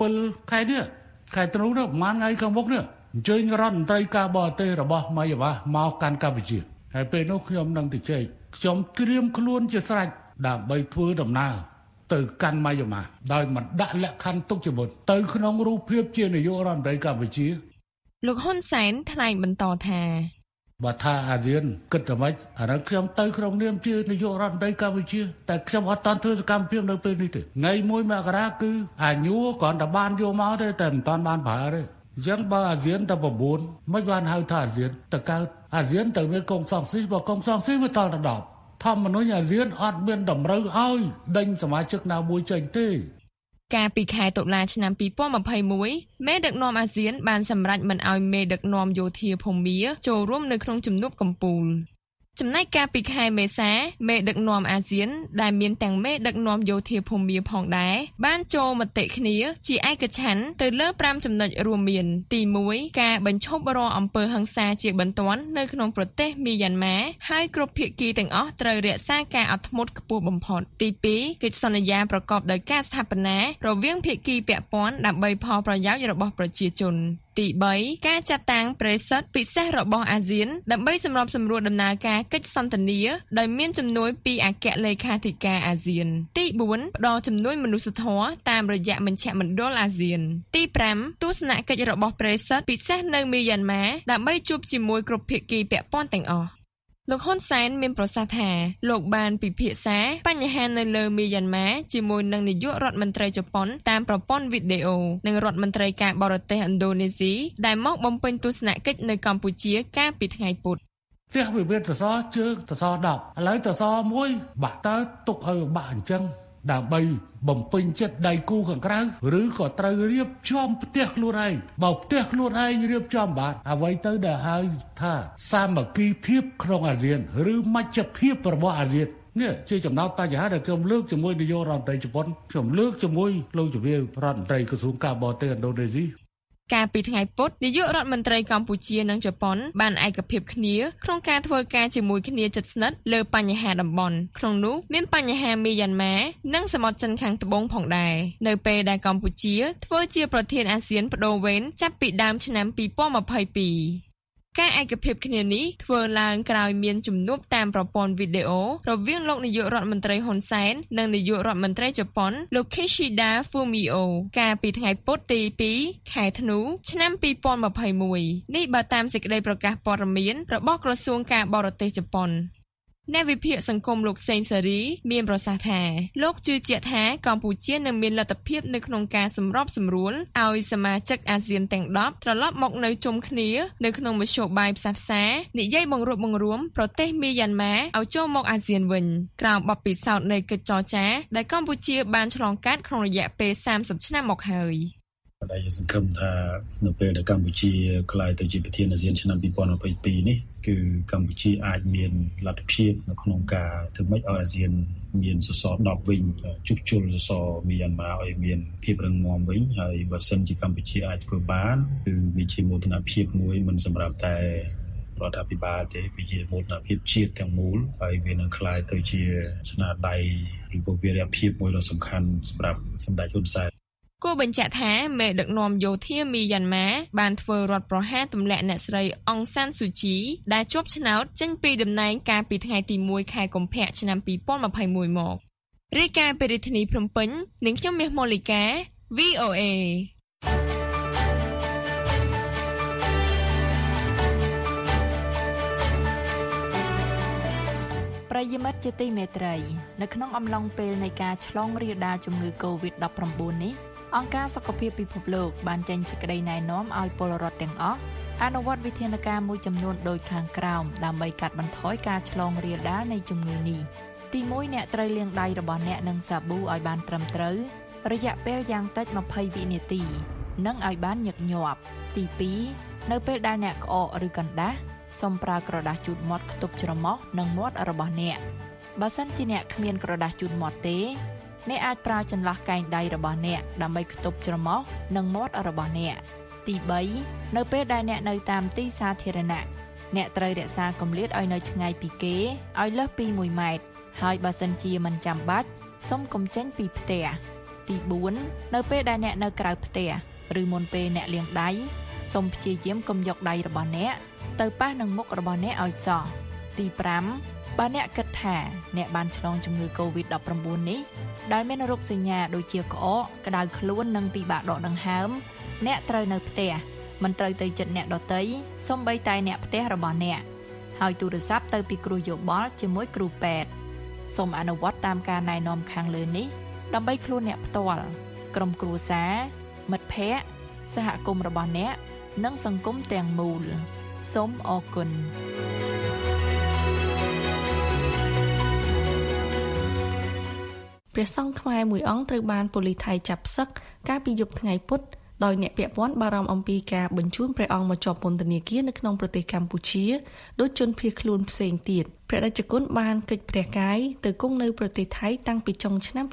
7ខែនេះខែធ្នូនេះប្រហែលថ្ងៃខាងមុខនេះអញ្ជើញរដ្ឋមន្ត្រីការបរទេសរបស់មីយ៉ាន់ម៉ាមកកាន់កម្ពុជាហើយពេលនោះខ្ញុំនឹងទៅជែកខ្ញុំត្រៀមខ្លួនជាស្រេចដើម្បីធ្វើដំណើរទៅកាន់មីយ៉ាន់ម៉ាដោយមិនដាក់លក្ខខណ្ឌទុកជាមុនទៅក្នុងរូបភាពជានាយករដ្ឋមន្ត្រីកម្ពុជាលោកហ៊ុនសែនថ្លែងបន្តថាបើថាអាស៊ានគិតតែម៉េចអានោះខ្ញុំទៅក្នុងនាមជានាយករដ្ឋមន្ត្រីកម្ពុជាតែខ្ញុំអត់តាន់ធ្វើសកម្មភាពនៅពេលនេះទេថ្ងៃ1មករាគឺអាញួរគ្រាន់តែបានយកមកទេតែមិនតាន់បានប្រើទេអញ្ចឹងបើអាស៊ានតែ9មិនបានហៅថាអាស៊ានទៅកើតអាស៊ានទៅមានកុងសង្ស៊ីបើកុងសង្ស៊ីវាតដល់ដល់10ធម្មនុញ្ញអាស៊ានអត់មានតម្រូវឲ្យដេញសមាជិកណាមួយចេញទេកាលពីខែតុលាឆ្នាំ2021មេដឹកនាំអាស៊ានបានសម្រេចមិនឲ្យមេដឹកនាំយោធាភូមាចូលរួមនៅក្នុងជំនួបកំពូលចំណែកកាលពីខែមេសាមេដឹកនាំអាស៊ានដែលមានទាំងមេដឹកនាំយោធាភូមាផងដែរបានចូលមតិគ្នាជាឯកច្ឆន្ទទៅលើ5ចំណុចរួមមានទី1ការបញ្ឈប់រាល់អំពើហិង្សាជាបន្ទាន់នៅក្នុងប្រទេសមីយ៉ាន់ម៉ាហើយគ្រប់ភាគីទាំងអស់ត្រូវរក្សាការអត់ធ្មត់ខ្ពស់បំផុតទី2កិច្ចសន្យាប្រកបដោយការស្ថាបនារវាងភាគីពាក់ព័ន្ធដើម្បីផលប្រយោជន៍របស់ប្រជាជនទី3ការចាត់តាំងប្រេសិតពិសេសរបស់អាស៊ានដើម្បីសម្របសម្រួលដំណើរការកិច្ចសន្ទនាដោយមានជំនួយពីអគ្គលេខាធិការអាស៊ានទី4ផ្ដល់ជំនួយមនុស្សធម៌តាមរយៈមជ្ឈមណ្ឌលអាស៊ានទី5ទស្សនកិច្ចរបស់ប្រេសិតពិសេសនៅមីយ៉ាន់ម៉ាដើម្បីជួបជាមួយគ្រប់ភាគីពាក់ព័ន្ធទាំងអស់លោកហ៊ុនសែនមានប្រសាសន៍ថាលោកបានពិភាក្សាបញ្ហានៅលើមីយ៉ាន់ម៉ាជាមួយនឹងនាយករដ្ឋមន្ត្រីជប៉ុនតាមប្រព័ន្ធវីដេអូនិងរដ្ឋមន្ត្រីការបរទេសឥណ្ឌូនេស៊ីដែលមកបំពេញទស្សនកិច្ចនៅកម្ពុជាកាលពីថ្ងៃពុធផ្ទះវិវាទសសរជើងសសរ10ឥឡូវសសរ1បាក់តើទុកឲ្យបាក់អញ្ចឹងដើម្បីបំពេញចិត្តដៃគូខាងក្រៅឬក៏ត្រូវរៀបចំផ្ទះខ្លួនឯងបើផ្ទះខ្លួនឯងរៀបចំបានអ្វីទៅដែលហៅថាសាមគ្គីភាពក្នុងអាស៊ានឬមជ្ឈភាពរបស់អាស៊ាននេះជាចំណោទបញ្ហាដែលខ្ញុំលើកជាមួយនាយករដ្ឋមន្ត្រីជប៉ុនខ្ញុំលើកជាមួយលោកជំនាញរដ្ឋមន្ត្រីក្រសួងការបរទេសឥណ្ឌូនេស៊ីកាលពីថ្ងៃពុធនាយករដ្ឋមន្ត្រីកម្ពុជានិងជប៉ុនបានឯកភាពគ្នាក្នុងការធ្វើការជាមួយគ្នាជិតស្និទ្ធលើបញ្ហាតំបន់ក្នុងនោះមានបញ្ហាមីយ៉ាន់ម៉ានិងសមុទ្រចិនខាងត្បូងផងដែរនៅពេលដែលកម្ពុជាធ្វើជាប្រធានអាស៊ានបដូវវេនចាប់ពីដើមឆ្នាំ2022ការឯកភាពគ្នានេះធ្វើឡើងក្រោយមានជំនួបតាមប្រព័ន្ធវីដេអូរវាងលោកនាយករដ្ឋមន្ត្រីហ៊ុនសែននិងនាយករដ្ឋមន្ត្រីជប៉ុនលោក Kishida Fumio កាលពីថ្ងៃពុធទី2ខែធ្នូឆ្នាំ2021នេះបើតាមសេចក្តីប្រកាសព័ត៌មានរបស់ក្រសួងការបរទេសជប៉ុនអ្នកវិភាគសង្គមលោកសេងសេរីមានប្រសាសន៍ថាលោកជឿជាក់ថាកម្ពុជានឹងមានលទ្ធភាពនៅក្នុងការសម្របសម្រួលឲ្យសមាជិកអាស៊ានទាំង10ត្រឡប់មកនៅជុំគ្នានៅក្នុងមធ្យោបាយផ្សះផ្សានិយាយបង្រួបបង្រួមប្រទេសមីយ៉ាន់ម៉ាឲ្យចូលមកអាស៊ានវិញក្រោមបទពិសោធន៍នៃកិច្ចចរចាដែលកម្ពុជាបានឆ្លងកាត់ក្នុងរយៈពេល30ឆ្នាំមកហើយដែលយើងសង្ឃឹមថានៅពេលដែលកម្ពុជាក្លាយទៅជាប្រធានអាស៊ានឆ្នាំ2022នេះគឺកម្ពុជាអាចមានលទ្ធភាពនៅក្នុងការធ្វើម៉េចឲ្យអាស៊ានមានសសរ10វិញជួសជុលសសរមីយ៉ាន់ម៉ាឲ្យមានភាពរឹងមាំវិញហើយបើសិនជាកម្ពុជាអាចធ្វើបានគឺវាជាមោទនភាពមួយមិនសម្រាប់តែរដ្ឋាភិបាលទេវាជាមោទនភាពជាតិទាំងមូលហើយវានឹងក្លាយទៅជាស្នាដៃឬក៏វីរភាពមួយដ៏សំខាន់សម្រាប់សម្ដេចហ៊ុនសែនគួរបញ្ជាក់ថាមេដឹកនាំយោធាមីយ៉ាន់ម៉ាបានធ្វើរដ្ឋប្រហារទម្លាក់អ្នកស្រីអង្សានស៊ូជីដែលជាប់ឆ្នោតចេញពីតំណែងកាលពីថ្ងៃទី1ខែកុម្ភៈឆ្នាំ2021មករាយការណ៍ពីរាជធានីភ្នំពេញនាងខ្ញុំមាសម៉ូលីកា VOA ប្រិយមិត្តជាទីមេត្រីនៅក្នុងអំឡុងពេលនៃការឆ្លងរាលដាលជំងឺ COVID-19 នេះអង្គការសុខភាពពិភពលោកបានចេញសេចក្តីណែនាំឲ្យពលរដ្ឋទាំងអស់អនុវត្តវិធានការមួយចំនួនដូចខាងក្រោមដើម្បីកាត់បន្ថយការឆ្លងរាលដាលនៃជំងឺនេះទី1អ្នកត្រូវលាងដៃរបស់អ្នកនឹងសាប៊ូឲ្យបានត្រឹមត្រូវរយៈពេលយ៉ាងតិច20វិនាទីនិងឲ្យបានញឹកញាប់ទី2នៅពេលដែលអ្នកក្អកឬកណ្ដាស់សូមប្រើក្រដាសជូតមាត់ខ្ទប់ច្រមុះនិងមាត់របស់អ្នកបើសិនជាអ្នកគ្មានក្រដាសជូតមាត់ទេអ្នកអាចប្រើចន្លោះកែងដៃរបស់អ្នកដើម្បីខ្ទប់ច្រមុះនិងមាត់របស់អ្នកទី3នៅពេលដែលអ្នកនៅតាមទីសាធារណៈអ្នកត្រូវរក្សាគម្លាតឲ្យនៅឆ្ងាយពីគេឲ្យលើសពី1ម៉ែត្រហើយបើសិនជាមិនចាំបាច់សូមកុំចេញពីផ្ទះទី4នៅពេលដែលអ្នកនៅក្រៅផ្ទះឬមុនពេលអ្នកលាងដៃសូមព្យាយាមកុំយកដៃរបស់អ្នកទៅប៉ះនឹងមុខរបស់អ្នកឲ្យសោះទី5បើអ្នកគិតថាអ្នកបានឆ្លងជំងឺ COVID-19 នេះដែលមានរោគសញ្ញាដូចជាក្អកក្តៅខ្លួននិងពិបាកដកដង្ហើមអ្នកត្រូវនៅផ្ទះមិនត្រូវទៅជិតអ្នកដទៃសូម្បីតែអ្នកផ្ទះរបស់អ្នកហើយទូរស័ព្ទទៅពិគ្រោះយោបល់ជាមួយគ្រូពេទ្យសូមអនុវត្តតាមការណែនាំខាងលើនេះដើម្បីខ្លួនអ្នកផ្ទាល់ក្រុមគ្រួសារមិត្តភ័ក្តិសហគមន៍របស់អ្នកនិងសង្គមទាំងមូលសូមអរគុណព្រះសង្ឃខ្មែរមួយអង្គត្រូវបានប៉ូលីសថៃចាប់សឹកកាលពីយប់ថ្ងៃពុធដោយអ្នកពាក់ព័ន្ធបារម្ភអំពីការបញ្ជូនព្រះអង្គមកជាប់ពន្ធនាគារនៅក្នុងប្រទេសកម្ពុជាដោយជនភៀសខ្លួនផ្សេងទៀតព្រះរាជគុណបានកិច្ចព្រះកាយទៅគង់នៅប្រទេសថៃតាំងពីចុងឆ្នាំ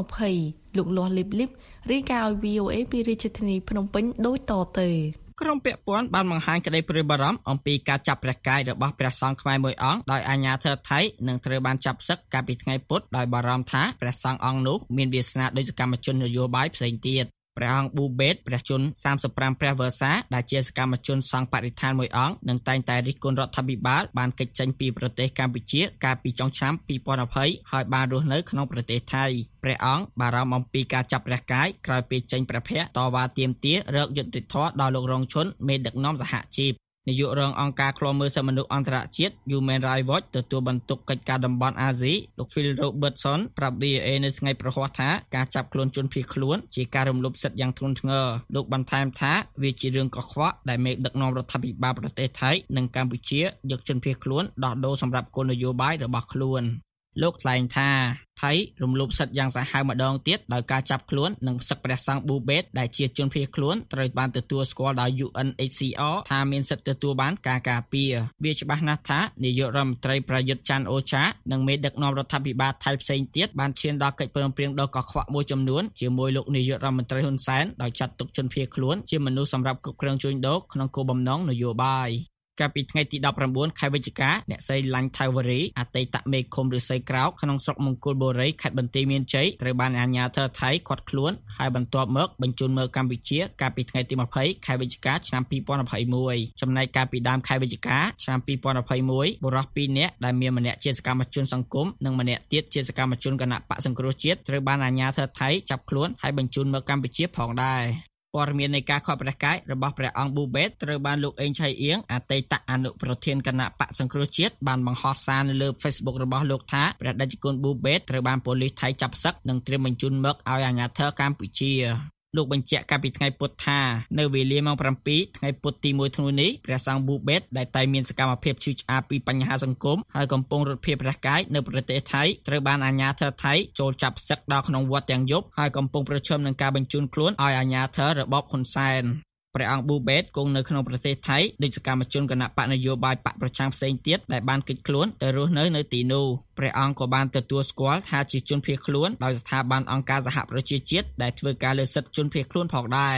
2020លោកលាស់លីបរាយការណ៍ឲ្យ VOA ពីរាជធានីភ្នំពេញដូចតទៅក្រុមពាក់ព័ន្ធបានបង្ហាញក្តីព្រួយបារម្ភអំពីការចាប់ព្រះកាយរបស់ព្រះសង្ឃខ្មែរមួយអង្គដោយអាជ្ញាធរថៃនឹងត្រូវបានចាប់សឹកកាលពីថ្ងៃពុធដោយបារម្ភថាព្រះសង្ឃអង្គនោះមានវាសនាដោយសកម្មជននយោបាយផ្សេងទៀតព្រះអង្គប៊ូបេតព្រះជន្ម35ព្រះវស្សាដែលជាសកម្មជនសង្ឃបរិស្ថានមួយអង្គនឹងតែងតែរិះគន់រដ្ឋាភិបាលបានគេចចេញពីប្រទេសកម្ពុជាកាលពីចុងឆ្នាំ2020ហើយបានរស់នៅក្នុងប្រទេសថៃព្រះអង្គបារម្ភអំពីការចាប់ព្រះកាយក្រោយពីចេញព្រះភ័ក្ត្រតវ៉ាទាមទាររកយុត្តិធម៌ដល់លោករងឈុនមេដឹកនាំសហជីពនាយករងអង្គការឃ្លាំមើលសិទ្ធិមនុស្សអន្តរជាតិ Human Rights Watch ទទួលបន្ទុកកិច្ចការតំបន់អាស៊ីលោក Phil Robertson ប្រាប់ VOA នៅថ្ងៃប្រហ័សថាការចាប់ខ្លួនជនភៀសខ្លួនជាការរំលោភសិទ្ធិយ៉ាងធ្ងន់ធ្ងរលោកបន្ថែមថាវាជារឿងកខ្វក់ដែលមេដឹកនាំរដ្ឋាភិបាលប្រទេសថៃនិងកម្ពុជាយកជនភៀសខ្លួនដោះដូរសម្រាប់គោលនយោបាយរបស់ខ្លួនលោកថ្លែងថាថៃរំលោភសិទ្ធិយ៉ាងសាហាវម្ដងទៀតដោយការចាប់ខ្លួននិងសឹកព្រះសង្ឃប៊ូបេតដែលជាជនភៀសខ្លួនត្រូវបានទទួលស្គាល់ដោយ UNHCR ថាមានសិទ្ធិទទួលបានការការពារវាច្បាស់ណាស់ថានាយករដ្ឋមន្ត្រីប្រយុទ្ធច័ន្ទអូឆានិងមេដឹកនាំរដ្ឋាភិបាលថៃផ្សេងទៀតបានឈានដល់កិច្ចព្រមព្រៀងដ៏កខ្វក់មួយចំនួនជាមួយលោកនាយករដ្ឋមន្ត្រីហ៊ុនសែនដោយចាត់ទុកជនភៀសខ្លួនជាមនុស្សសម្រាប់គ្រប់គ្រងជួញដូរក្នុងគោលបំណងនយោបាយកាលពីថ្ងៃទី19ខែវិច្ឆិកាអ្នកស្រីឡាញ់ថៅវរីអតីតមេឃុំឫស្សីក្រោកក្នុងស្រុកមង្គលបុរីខេត្តបន្ទាយមានជ័យត្រូវបានអាជ្ញាធរថៃឃាត់ខ្លួនហើយបន្ទាប់មកបញ្ជូនមកកម្ពុជាកាលពីថ្ងៃទី20ខែវិច្ឆិកាឆ្នាំ2021ចំណែកកាលពីដើមខែវិច្ឆិកាឆ្នាំ2021បុរស2នាក់ដែលមានម្នាក់ជាសកម្មជនសង្គមនិងម្នាក់ទៀតជាសកម្មជនគណៈបកសង្គ្រោះជាតិត្រូវបានអាជ្ញាធរថៃចាប់ខ្លួនហើយបញ្ជូនមកកម្ពុជាផងដែរព័ត៌មាននៃការខកព្រះកាយរបស់ព្រះអង្គប៊ូបេតត្រូវបានលោកអេងឆៃអៀងអតីតអនុប្រធានគណៈបកសង្គ្រោះជាតិបានបង្ហោះសារនៅលើ Facebook របស់លោកថាព្រះតេជគុណប៊ូបេតត្រូវបានប៉ូលីសថៃចាប់សឹកនិងត្រៀមបញ្ជូនមកឲ្យអាជ្ញាធរកម្ពុជាលោកបញ្ជាក់កាលពីថ្ងៃពុធថានៅវេលាម៉ោង 7 ថ្ងៃពុធទី 1 ធ្នូនេះព្រះសង្ឃប៊ូបេតដែលតែមានសកម្មភាពឈឺឆ្អាលពីបញ្ហាសង្គមហើយកំពុងរត់ភៀសព្រះកាយនៅប្រទេសថៃត្រូវបានអាជ្ញាធរថៃចូលចាប់សឹកដល់ក្នុងវត្តទាំងយប់ហើយកំពុងប្រឈមនឹងការបញ្ជូនខ្លួនឲ្យអាជ្ញាធររបបហ៊ុនសែនព្រះអង្គប៊ូបេតគង់នៅក្នុងប្រទេសថៃដូចសកម្មជនគណៈបកនយោបាយបកប្រឆាំងផ្សេងទៀតដែលបានគេចខ្លួនទៅរស់នៅទីនោះព្រះអង្គក៏បានទទួលស្គាល់ថាជាជនភៀសខ្លួនដោយស្ថាប័នអង្គការសហប្រជាជាតិដែលធ្វើការលើសិទ្ធិជនភៀសខ្លួនផងដែរ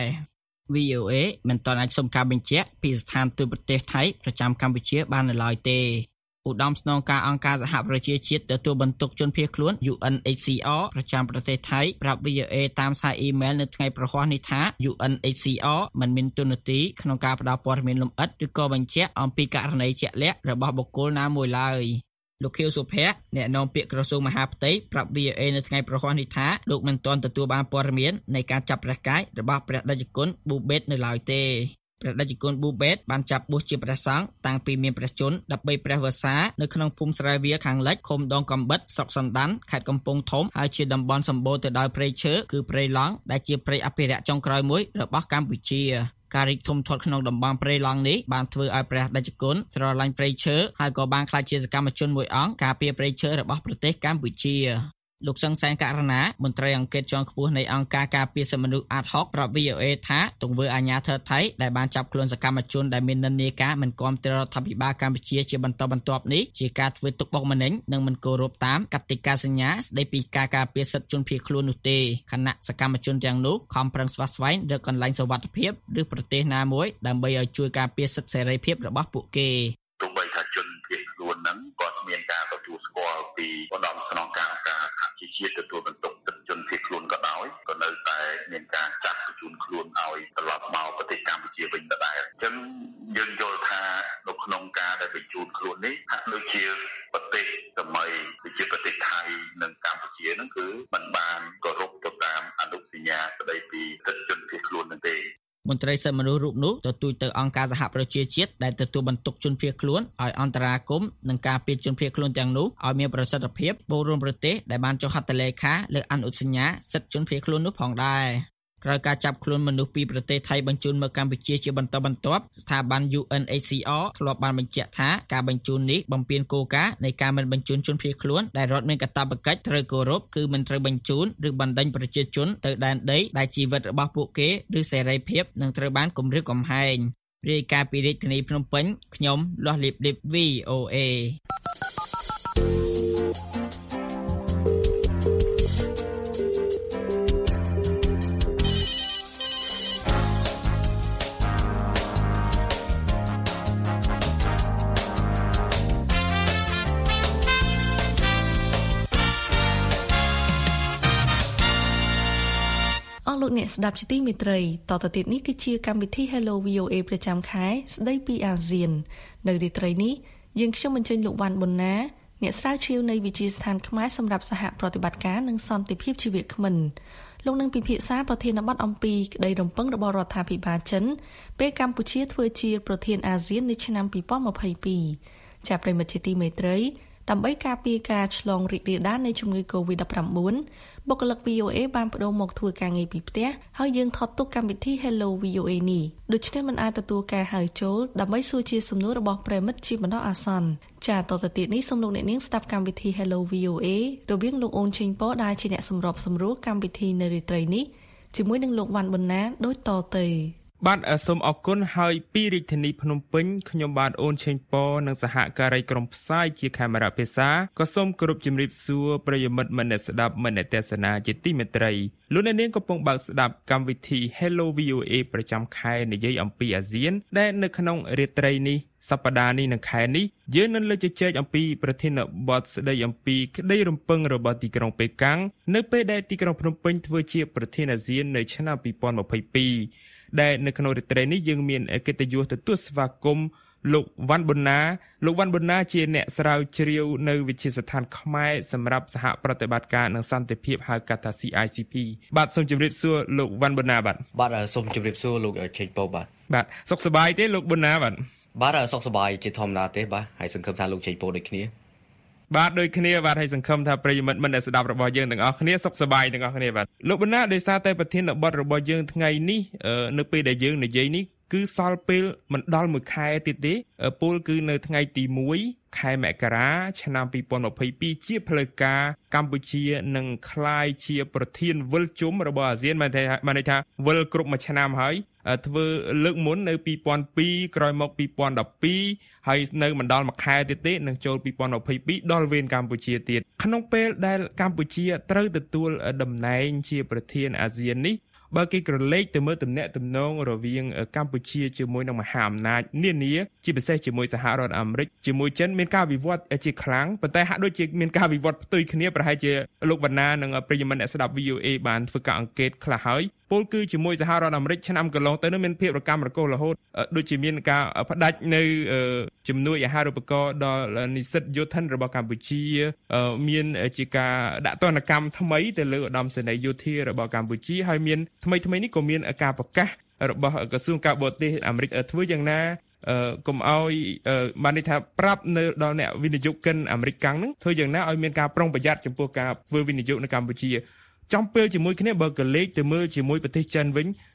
VOA មិនទាន់អាចសុំការបញ្ជាក់ពីស្ថានទូតប្រទេសថៃប្រចាំកម្ពុជាបាននៅឡើយទេឧត្តមស្នងការអង្គការសហប្រជាជាតិទទួលបន្ទុកជនភៀសខ្លួន UNHCR ប្រចាំប្រទេសថៃប្រាប់ VOA តាមសារអ៊ីមែលនៅថ្ងៃប្រហ័សនេះថា UNHCR មិនមានទូនាទីក្នុងការផ្តល់ព័ត៌មានលម្អិតឬក៏បញ្ជាក់អំពីករណីជាក់លាក់របស់បុគ្គលណាមួយឡើយលោកខៀវសុភ័ក្រអ្នកនាំពាក្យក្រសួងមហាផ្ទៃប្រាប់ VOA នៅថ្ងៃប្រហ័សនេះថាលោកមិនទាន់ទទួលបានព័ត៌មាននៃការចាប់ព្រះកាយរបស់ព្រះតេជគុណប៊ូបេតនៅឡើយទេព្រះតេជគុណប៊ូបេតបានចាប់បួសជាព្រះសង្ឃតាំងពីមានព្រះជន្ម13ព្រះវស្សានៅក្នុងភូមិស្រែវាខាងលិចឃុំដងកំបិតស្រុកសណ្ដានខេត្តកំពង់ធំហើយជាតំបន់សម្បូរទៅដោយព្រៃឈើគឺព្រៃឡង់ដែលជាព្រៃអភិរក្សចុងក្រោយមួយរបស់កម្ពុជាការរីកធំធាត់ក្នុងតំបន់ព្រៃឡង់នេះបានធ្វើឲ្យព្រះតេជគុណស្រឡាញ់ព្រៃឈើហើយក៏បានក្លាយជាសកម្មជនមួយអង្គការពារព្រៃឈើរបស់ប្រទេសកម្ពុជាលោកសង្សានករណាមន្ត្រីអង្គការជាន់ខ្ពស់នៃអង្គការការពារសិទ្ធិមនុស្សអាតហុកប្រាប់ VOA ថាទង្វើអាញាធរថៃដែលបានចាប់ខ្លួនសកម្មជនដែលមាននិន្នាការមិនគាំទ្ររដ្ឋាភិបាលកម្ពុជាជាបន្តបន្ទាប់នេះជាការធ្វើទុកបុកម្នេញនិងមិនគោរពតាមកតិកាសញ្ញាស្តីពីការការពារសិទ្ធិជនភៀសខ្លួននោះទេខណៈសកម្មជនទាំងនោះខំប្រឹងស្វាស្វែងរកកន្លែងសុវត្ថិភាពឬប្រទេសណាមួយដើម្បីឲ្យជួយការពារសិទ្ធិសេរីភាពរបស់ពួកគេទោះបីថាជនភៀសខ្លួនហ្នឹងគាត់មានការទទួលស្គាល់ពីឧត្តមស្នងការជាតិទទួលបន្ទុកទឹកជនភៀសខ្លួនក៏ដោយក៏នៅតែមានការចាត់បញ្ជូនខ្លួនឲ្យត្រឡប់មកប្រទេសកម្ពុជាវិញដដែលអញ្ចឹងយើងយល់ថានៅក្នុងការដែលបញ្ជូនខ្លួននេះហាក់ដូចជាប្រទេសសម័យដូចជាប្រទេសថៃនិងកម្ពុជាហ្នឹងគឺមិនបានគោរពទៅតាមអនុសញ្ញាស្តីពីសិទ្ធិជនភៀសខ្លួននោះទេមន្ត្រីសិទ្ធិមនុស្សរូបនោះទទូចទៅអង្គការសហប្រជាជាតិដែលទទួលបន្ទុកជនភៀសខ្លួនឲ្យអន្តរាគមន៍នឹងការពារជនភៀសខ្លួនទាំងនោះឲ្យមានប្រសិទ្ធភាពបូររួមប្រទេសដែលបានចុះហត្ថលេខាលើអនុសញ្ញាសិទ្ធិជនភៀសខ្លួននោះផងដែរក្រោយការចាប់ខ្លួនមនុស្សពីប្រទេសថៃបញ្ជូនមកកម្ពុជាជាបន្តបន្ទាប់ស្ថាប័ន UNHCR ធ្លាប់បានបញ្ជាក់ថាការបញ្ជូននេះបំពានគោលការណ៍នៃការមិនបញ្ជូនជនភៀសខ្លួនដែលរដ្ឋមានកាតព្វកិច្ចត្រូវគោរពគឺមិនត្រូវបញ្ជូនឬបណ្តេញប្រជាជនទៅដែនដីដែលជីវិតរបស់ពួកគេឬសេរីភាពនឹងត្រូវបានគំរាមកំហែងរាយការណ៍ពីរាជធានីភ្នំពេញខ្ញុំលាស់លីប VOA លោកអ្នកស្ដាប់ជាទីមេត្រីតទៅទៀតនេះគឺជាកម្មវិធី Hello VOA ប្រចាំខែស្ដីពីអាស៊ាននៅរាត្រីនេះយើងខ្ញុំអញ្ជើញលោកវ៉ាន់ប៊ុនណាអ្នកស្រាវជ្រាវនៃវិទ្យាស្ថានខ្មែរសម្រាប់សហប្រតិបត្តិការនិងសន្តិភាពជីវគ្មិនលោកនឹងពិភាក្សាប្រធានបទអំពីក្តីរំពឹងរបស់រដ្ឋាភិបាលចិនពេលកម្ពុជាធ្វើជាប្រធានអាស៊ាននៅឆ្នាំ2022ចាប់ប្រិមត្តជាទីមេត្រីដើម្បីការពារការឆ្លងរីករាលដាលនៃជំងឺ COVID-19 បុគ្គលិក VOA បានបដូរមកធ្វើការងារពីផ្ទះហើយយើងថតទុកកម្មវិធី Hello VOA នេះដូច្នេះមិនអាចទទួលការហៅចូលដើម្បីសួរជាសំណួររបស់ប្រិមិត្តជាបណ្ដោះអាសន្នចាតទៅទៀតនេះសូមលោកអ្នកនាងស្ដាប់កម្មវិធី Hello VOA រវាងលោកអូនឆេងប៉ដែលជាអ្នកសម្របសម្រួលកម្មវិធីនៅរាត្រីនេះជាមួយនឹងលោកវ៉ាន់ប៊ុនណាដូចតទៅបាទសូមអរគុណហើយពីរាជធានីភ្នំពេញខ្ញុំបាទអូនឆេងប៉និងសហការីក្រុមផ្សាយជាខេមរៈភាសាក៏សូមគោរពជំរាបសួរប្រិយមិត្តមនស្សស្ដាប់មនស្សទេសនាជាទីមេត្រីលោកអ្នកនាងកំពុងបើកស្ដាប់កម្មវិធី Hello VOA ប្រចាំខែនិយាយអំពីអាស៊ានដែលនៅក្នុងរាត្រីនេះសប្តាហ៍នេះនិងខែនេះយើងនឹងលើកជជែកអំពីប្រធានបទស្ដីអំពីក្តីរំពឹងរបស់ទីក្រុងប៉េកាំងនៅពេលដែលទីក្រុងភ្នំពេញធ្វើជាប្រធានអាស៊ាននៅឆ្នាំ2022ដែលនៅក្នុងរាត្រីនេះយើងមានកិត្តិយសទទួលស្វាគមន៍លោកវ៉ាន់ប៊ុនណាជាអ្នកស្រាវជ្រាវនៅវិទ្យាស្ថានខ្មែរសម្រាប់សហប្រតិបត្តិការនិងសន្តិភាពហៅកាត់ថា CICP បាទសូមជម្រាបសួរលោកវ៉ាន់ប៊ុនណាបាទសូមជម្រាបសួរលោកឆេងប៉បាទសុខសប្បាយទេលោកប៊ុនណាបាទសុខសប្បាយជាធម្មតាទេបាទហើយសង្ឃឹមថាលោកឆេងប៉ដូចគ្នាបាទដូចគ្នាបាទហើយសង្ឃឹមថាប្រិយមិត្តមិនដែលស្ដាប់របស់យើងទាំងអស់គ្នាសុខសប្បាយទាំងអស់គ្នាបាទលោកបណ្ណាដោយសារតែប្រធានបទរបស់យើងថ្ងៃនេះនៅពេលដែលយើងនិយាយនេះគឺសល់ពេលមិនដល់1ខែទៀតទេពលគឺនៅថ្ងៃទី1ខែមករាឆ្នាំ2022ជាផ្លូវការកម្ពុជានឹងក្លាយជាប្រធានវិលជុំរបស់អាស៊ានបានន័យថាវិលគ្រប់មួយឆ្នាំហើយធ្វើលើកមុននៅ2002ក្រោយមក2012ហើយនៅមិនដល់1ខែទៀតទេនឹងចូល2022ដល់វេនកម្ពុជាទៀតក្នុងពេលដែលកម្ពុជាត្រូវទទួលតំណែងជាប្រធានអាស៊ាននេះបើគេក្រឡេកទៅមើលទំនាក់ទំនងរវាងកម្ពុជាជាមួយនឹងមហាអំណាចនានាជាពិសេសជាមួយសហរដ្ឋអាមេរិកជាមួយចិនមានការវិវត្តជាខ្លាំងប៉ុន្តែហាក់ដូចជាមានការវិវត្តផ្ទុយគ្នាប្រហែលជាលោកវណ្ណានិងប្រិយមិត្តអ្នកស្ដាប់ VOA បានធ្វើការអង្កេតខ្លះហើយពលគឺជាមួយសហរដ្ឋអាមេរិកឆ្នាំកន្លងទៅនោះមានភាពរកាំរកូសរហូតដូចជាមានការផ្ដាច់នៅជំនួយអាហារូបករណ៍ដល់និស្សិតយោធិនរបស់កម្ពុជាមានជាការដាក់ទណ្ឌកម្មថ្មីទៅលើឧត្តមសេនីយ៍យោធារបស់កម្ពុជាហើយមានថ្មីនេះក៏មានការប្រកាសរបស់ក្រសួងការបរទេសអាមេរិកធ្វើយ៉ាងណាកុំឲ្យបានន័យថាប្រាប់នៅដល់អ្នកវិនិយោគិនអាមេរិកកាំងហ្នឹងធ្វើយ៉ាងណាឲ្យមានការប្រុងប្រយ័ត្នចំពោះការធ្វើវិនិយោគនៅកម្ពុជាចំពេលជាមួយគ្នាបើក៏លេខទៅមើលជាមួយប្រទេសចិនវិញ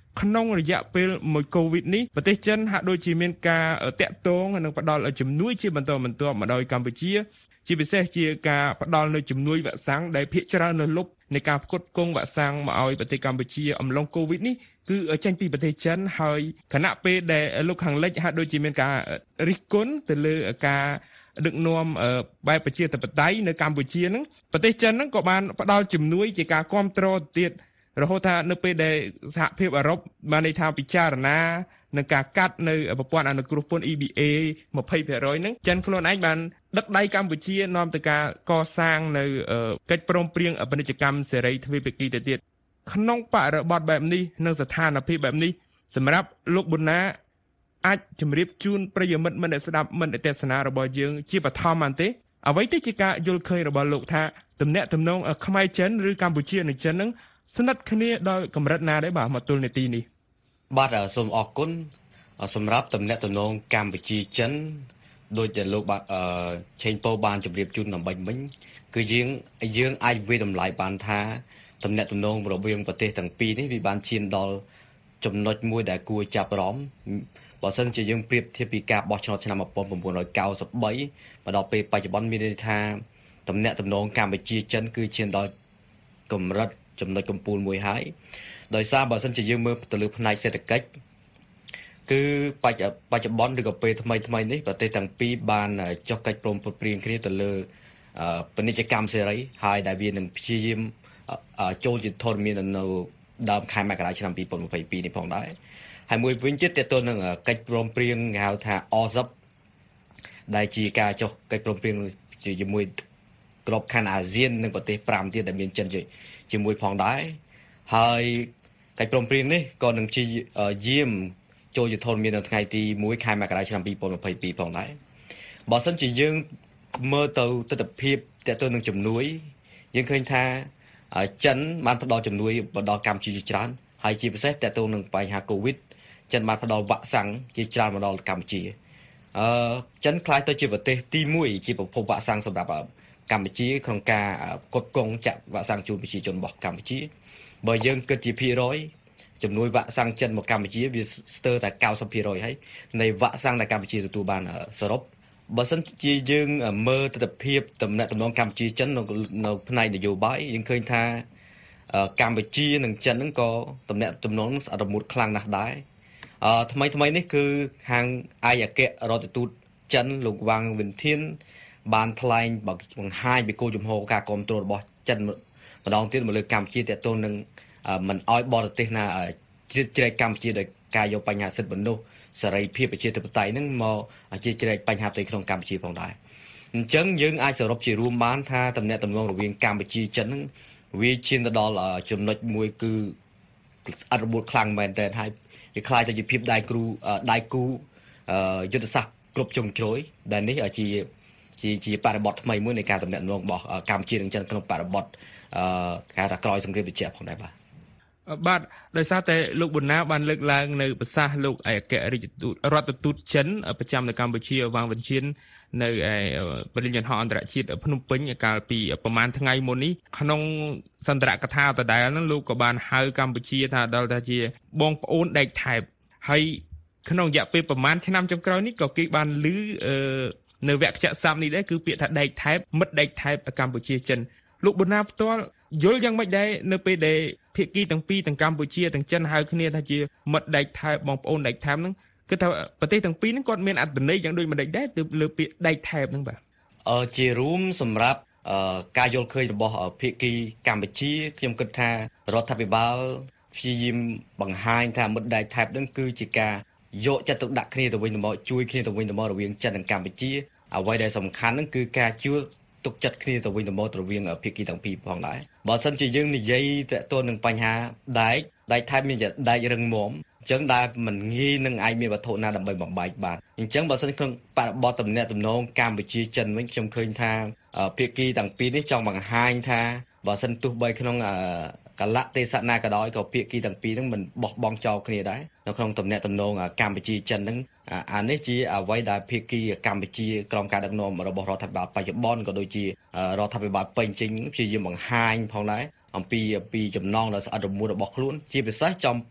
ក្នុងរយៈពេលមួយកូវីដនេះប្រទេសចិនហាក់ដូចជាមានការតាក់ទងនិងផ្ដល់ជំនួយជាបន្តបន្ទាប់មកដោយកម្ពុជាជាពិសេសជាការផ្ដល់នូវជំនួយវ៉ាក់សាំងដែលភាគច្រើននៅលុបនៃការផ្គត់ផ្គង់វ៉ាក់សាំងមកឲ្យប្រទេសកម្ពុជាអំឡុងកូវីដនេះគឺចេញពីប្រទេសចិនហើយគណៈពេលដែលលោកខាងលិចហាក់ដូចជាមានការរិះគន់ទៅលើការដឹកនាំបែបប្រជាធិបតេយ្យនៅកម្ពុជាហ្នឹងប្រទេសចិនហ្នឹងក៏បានផ្ដល់ជំនួយជាការគាំទ្រទៀតរហូតថានៅពេលដែលសហភាពអឺរ៉ុបបានន័យថាពិចារណានឹងការកាត់នៅប្រព័ន្ធអនុគ្រោះពន្ធ EBA 20% ហ្នឹងចិនខ្លួនឯងបានដឹកដៃកម្ពុជានាំទៅការកសាងនៅកិច្ចព្រមព្រៀងពាណិជ្ជកម្មសេរីទ្វេភាគីទៅទៀតក្នុងបរិបទបែបនេះនិងស្ថានភាពបែបនេះសម្រាប់លោកប៊ុនណាអាចជម្រាបជូនប្រិយមិត្តមិនស្ដាប់មិនទេសនារបស់យើងជាបឋមបានទេអ្វីទៅជាការយល់ឃើញរបស់លោកថាទំនាក់ទំនងខ្មែរចិនឬកម្ពុជានិងចិននឹងស្និទ្ធគ្នាដល់កម្រិតណាដែរបាទមកទល់នាទីនេះបាទសូមអរគុណសម្រាប់ទំនាក់ទំនងកម្ពុជាចិនដោយដែលលោកបាទឆេងពោបានជម្រាបជូនដំបិញមិញគឺយើងអាចវិតម្លៃបានថាទំនាក់ទំនងរវាងប្រទេសទាំងពីរនេះវាបានឈានដល់ចំណុចមួយដែលគួរចាប់អារម្មណ៍បើសិនជាយើងប្រៀបធៀបពីការបោះឆ្នោតឆ្នាំ1993មកដល់ពេលបច្ចុប្បន្នមានន័យថាទំនាក់ទំនងកម្ពុជាចិនគឺឈានដល់កម្រិតចំណុចកំពូលមួយហើយដោយសារបើសិនជាយើងមើលទៅលើផ្នែកសេដ្ឋកិច្ចគឺបច្ចុប្បន្នឬក៏ពេលថ្មីនេះប្រទេសទាំងពីរបានចុះកិច្ចព្រមព្រៀងគ្នាទៅលើពាណិជ្ជកម្មសេរីហើយដែលវានឹងព្យាយាមចូលជាធនមាននៅដើមខែមករាឆ្នាំ2022នេះផងដែរហើយមួយវិញទៀតតើតើនឹងកិច្ចព្រមព្រៀងគេហៅថា RCEP ដែលជាការចុះកិច្ចព្រមព្រៀងជាមួយក្របខ័ណ្ឌអាស៊ាននិងប្រទេស5ទៀតដែលមានចិនជាមួយផងដែរហើយកិច្ចព្រមព្រៀងនេះក៏នឹងជាយាមចូលជាធនមាននៅថ្ងៃទី1ខែមករាឆ្នាំ2022ផងដែរបើសិនជាយើងមើលទៅទស្សនវិជ្ជាតទៅនឹងជំនួយយើងឃើញថាចិនបានផ្ដល់ជំនួយដល់កម្ពុជាជាច្រើនហើយជាពិសេសតទៅនឹងបញ្ហាកូវីដចិនបានផ្ដល់វ៉ាក់សាំងជាច្រើនមកដល់កម្ពុជាចិនខ្លាយទៅជាប្រទេសទី1ជាប្រភពវ៉ាក់សាំងសម្រាប់កម្ពុជាក្នុងការផ្គត់ផ្គង់ចាក់វ៉ាក់សាំងជូនប្រជាជនរបស់កម្ពុជាបើយើងគិតជាភាគរយចំនួនវ៉ាក់សាំងចិនមកកម្ពុជាវាស្ទើរតែ 90% ហើយនៃវ៉ាក់សាំងដែលកម្ពុជាទទួលបានសរុបបើសិនជាយើងមើលទស្សនវិជ្ជាទំនាក់ទំនងកម្ពុជាចិននៅផ្នែកនយោបាយយើងឃើញថាកម្ពុជានិងចិនហ្នឹងក៏ទំនាក់ទំនងស្អិតរមួតខ្លាំងណាស់ដែរថ្មីនេះគឺខាងឯកអគ្គរដ្ឋទូតចិនលោកវ៉ាងវិនធានបានថ្លែងបង្ហាញពីគោលជំហរការគ្រប់គ្រងរបស់ចិនម្ដងទៀតមកលើកម្ពុជាទាក់ទងនឹងមិនអោយបរទេសណាជ្រៀតជ្រែកកម្ពុជាដោយការយកបញ្ហាសិទ្ធិមនុស្សសេរីភាពប្រជាធិបតេយ្យហ្នឹងមកជ្រៀតជ្រែកបញ្ហាផ្ទៃក្នុងកម្ពុជាផងដែរអញ្ចឹងយើងអាចសរុបជារួមបានថាទំនាក់ទំនងរវាងកម្ពុជាចិនហ្នឹងវាឈានទៅដល់ចំណុចមួយគឺអត់របួសខ្លាំងមែនទែនហើយវាខ្លាយទៅជាភាពដៃគូយុទ្ធសាស្ត្រគ្រប់ជ្រុងជ្រោយដែលនេះជាបរិបទថ្មីមួយនៃការទំនាក់ទំនងរបស់កម្ពុជានិងចិនក្នុងបរិបទការថាក្រោយសង្គ្រាមត្រជាក់ផងដែរបាទដោយសារតែលោកប៊ុនណាបានលើកឡើងនៅប្រសាសន៍លោកឯកអគ្គរដ្ឋទូតចិនប្រចាំនៅកម្ពុជាវ៉ាងវិនឈៀននៅបរិញ្ញាបត្រអន្តរជាតិភ្នំពេញកាលពីប្រហែលថ្ងៃមុននេះក្នុងសន្ទរកថាដដែលហ្នឹងលោកក៏បានហៅកម្ពុជាថាដល់ថាជាបងប្អូនដែកថែបហើយក្នុងរយៈពេលប្រហែលឆ្នាំចុងក្រោយនេះក៏គេបានឮនៅវគ្គចក្ស័ព្ទនេះដែរគឺពាក្យថាដែកថែបមិត្តដែកថែបកម្ពុជាចិនលោកប៊ុនណាផ្ទាល់យល់យ៉ាងម៉េចដែរនៅពេលដែលភាគីទាំងពីរទាំងកម្ពុជាទាំងចិនហៅគ្នាថាជាមិត្តដែកថែបបងប្អូនដែកថែបហ្នឹងគឺថាប្រទេសទាំងពីរហ្នឹងគាត់មានអត្ថន័យយ៉ាងដូចម្ដេចដែរទៅលើពាក្យដែកថែបហ្នឹងបាទជារួមសម្រាប់ការយល់ឃើញរបស់ភាគីកម្ពុជាខ្ញុំគិតថារដ្ឋាភិបាលព្យាយាមបង្ហាញថាមិត្តដែកថែបហ្នឹងគឺជាការយកចិត្តទុកដាក់គ្នាទៅវិញទៅមកជួយគ្នាទៅវិញទៅមករវាងចិននិងកម្ពុជាអ្វីដែលសំខាន់ហ្នឹងគឺការជួលទុកចិត្តគ្នាទៅវិញទៅមករវាងភាគីទាំងពីរផងដែរបើសិនជាយើងនិយាយតទៅនឹងបញ្ហាដែកថែបមានតែដែករឹងមាំអញ្ចឹងដែលមិនងាយនឹងអាចមានវត្ថុណាដើម្បីបំបែកបានអញ្ចឹងបើសិនក្នុងបរិបទទំនាក់ទំនងកម្ពុជាចិនវិញខ្ញុំឃើញថាភាគីទាំងពីរនេះចង់បង្ហាញថាបើសិនទោះបីក្នុងកលៈទេសៈណាក៏ដោយក៏ភាគីទាំងពីរហ្នឹងមិនបោះបង់ចោលគ្នាដែរនៅក្នុងទំនាក់ទំនងកម្ពុជាចិនហ្នឹងអានេះជាអ្វីដែលភាគីកម្ពុជាក្រោមការដឹកនាំរបស់រដ្ឋាភិបាលបច្ចុប្បន្នក៏ដូចជារដ្ឋាភិបាលពេញចេញព្យាយាមបង្ហាញផងដែរអំពីចំណងដ៏ស្អិតរមួតរបស់ខ្លួនជាពិសេសចំពេល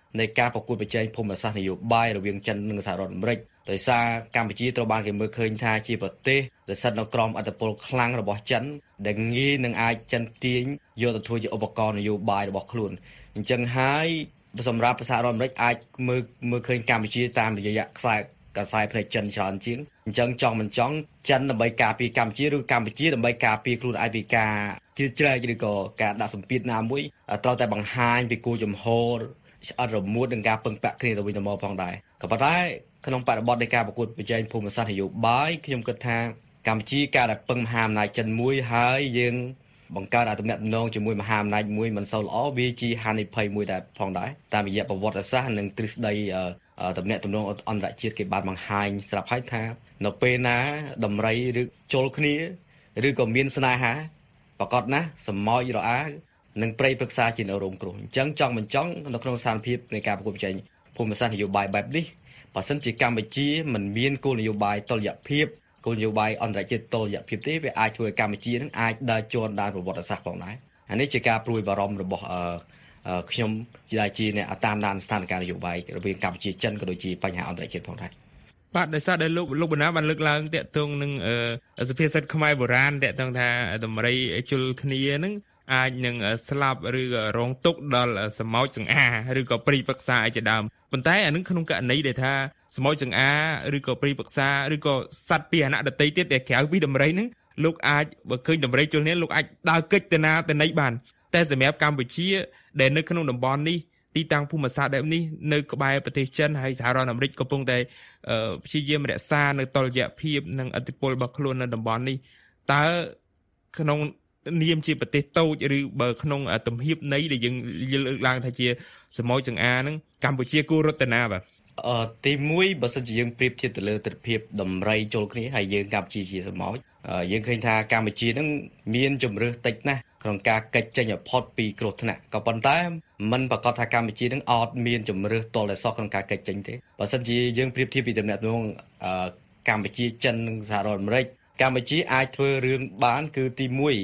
នៃការប្រកួតប្រជែងភូមិសាស្ត្រនយោបាយរវាងចិននិងសហរដ្ឋអាមេរិកដោយសារកម្ពុជាត្រូវបានគេមើលឃើញថាជាប្រទេសដែលស្ថិតនៅក្រោមឥទ្ធិពលខ្លាំងរបស់ចិនដែលងាយនឹងអាចចិនទាញយកទៅធ្វើជាឧបករណ៍នយោបាយរបស់ខ្លួនអញ្ចឹងហើយសម្រាប់សហរដ្ឋអាមេរិកអាចមើលឃើញកម្ពុជាតាមរយៈខ្សែផ្នែកចិនច្រើនជាងអញ្ចឹងចង់មិនចង់ចិនដើម្បីការពារកម្ពុជាឬកម្ពុជាដើម្បីការពារខ្លួនឯងពីការជ្រៀតជ្រែកឬក៏ការដាក់សម្ពាធណាមួយត្រូវតែបង្ហាញពីគោលជំហរឆ្អិតរមួតនឹងការពឹងពាក់គ្នាទៅវិញទៅមកផងដែរក៏ប៉ុន្តែក្នុងបរិបទនៃការប្រកួតប្រជែងភូមិសាស្ត្រនយោបាយខ្ញុំគិតថាកម្ពុជាការដែលពឹងមហាអំណាចចិនមួយហើយយើងបង្កើតទំនាក់ទំនងជាមួយមហាអំណាចមួយមិនសូវល្អវាជាហានិភ័យមួយដែរផងដែរតាមរយៈប្រវត្តិសាស្ត្រនិងទ្រឹស្ដីទំនាក់ទំនងអន្តរជាតិគេបានបង្ហាញស្រាប់ហើយថានៅពេលណាដំរីឬជុលគ្នាឬក៏មានស្នេហាប្រកបណាស់សម្ោចរអានិងព្រៃព្រឹក្សាជានៅរោមគ្រោះអញ្ចឹងចង់មិនចង់នៅក្នុងស្ថានភាពនៃការប្រកួតប្រជែងភូមិសាស្ត្រនយោបាយបែបនេះបើសិនជាកម្ពុជាមិនមានគោលនយោបាយតុល្យភាពគោលនយោបាយអន្តរជាតិតុល្យភាពទេវាអាចធ្វើឲ្យកម្ពុជានឹងអាចដើរជាន់ដានប្រវត្តិសាស្ត្រផងដែរអានេះជាការព្រួយបារម្ភរបស់ខ្ញុំជាអ្នកតាមដានស្ថានភាពនយោបាយរវាងកម្ពុជាចិនក៏ដូចជាបញ្ហាអន្តរជាតិផងដែរបាទដោយសារដែលលោកបណ្ណាបានលើកឡើងតាក់ទងនឹងសុភាសិតខ្មែរបុរាណតាក់ទងថាដំរីជុលគ្នានឹងអាចនឹងស្លាប់ឬក៏រងទុក្ខដល់សម្ោចសង្អាឬក៏ព្រីប្រឹក្សាឲ្យជាដើមប៉ុន្តែអានឹងក្នុងករណីដែលថាសម្ោចសង្អាឬក៏ព្រីប្រឹក្សាឬក៏សត្វពាហនៈដទៃទៀតដែលក្រៅពីដំរីនឹងលោកអាចបើឃើញដំរីជុលគ្នាលោកអាចដើរកិច្ចទៅណាទៅណីបានតែសម្រាប់កម្ពុជាដែលនៅក្នុងតំបន់នេះទីតាំងភូមិសាស្ត្របែបនេះនៅក្បែរប្រទេសចិនហើយសហរដ្ឋអាមេរិកកំពុងតែព្យាយាមរក្សានៅតុល្យភាពនិងឥទ្ធិពលរបស់ខ្លួននៅតំបន់នេះតើក្នុងនាមជាប្រទេសតូចឬបើក្នុងទំហៀបនៃដែលយើងលើកឡើងថាជាសម្ោចសង្អានឹងកម្ពុជាគួររត់ទៅណាបាទទី1បើសិនជាយើងប្រៀបធៀបទៅលើទិដ្ឋភាពដំរីជុលគ្នាហើយយើងកម្ពុជាជាសម្ោចយើងឃើញថាកម្ពុជានឹងមានជំរឿសតិចណាស់ក្នុងការកិច្ចចេញឲ្យផុតពីគ្រោះថ្នាក់ក៏ប៉ុន្តែมันប្រកាសថាកម្ពុជានឹងអត់មានជំរឿសតលតែសោះក្នុងការកិច្ចចេញទេបើសិនជាយើងប្រៀបធៀបពីតំណែងកម្ពុជាចិននិងសហរដ្ឋអាមេរិកកម្ពុជាអាចធ្វើរឿងបានគឺទី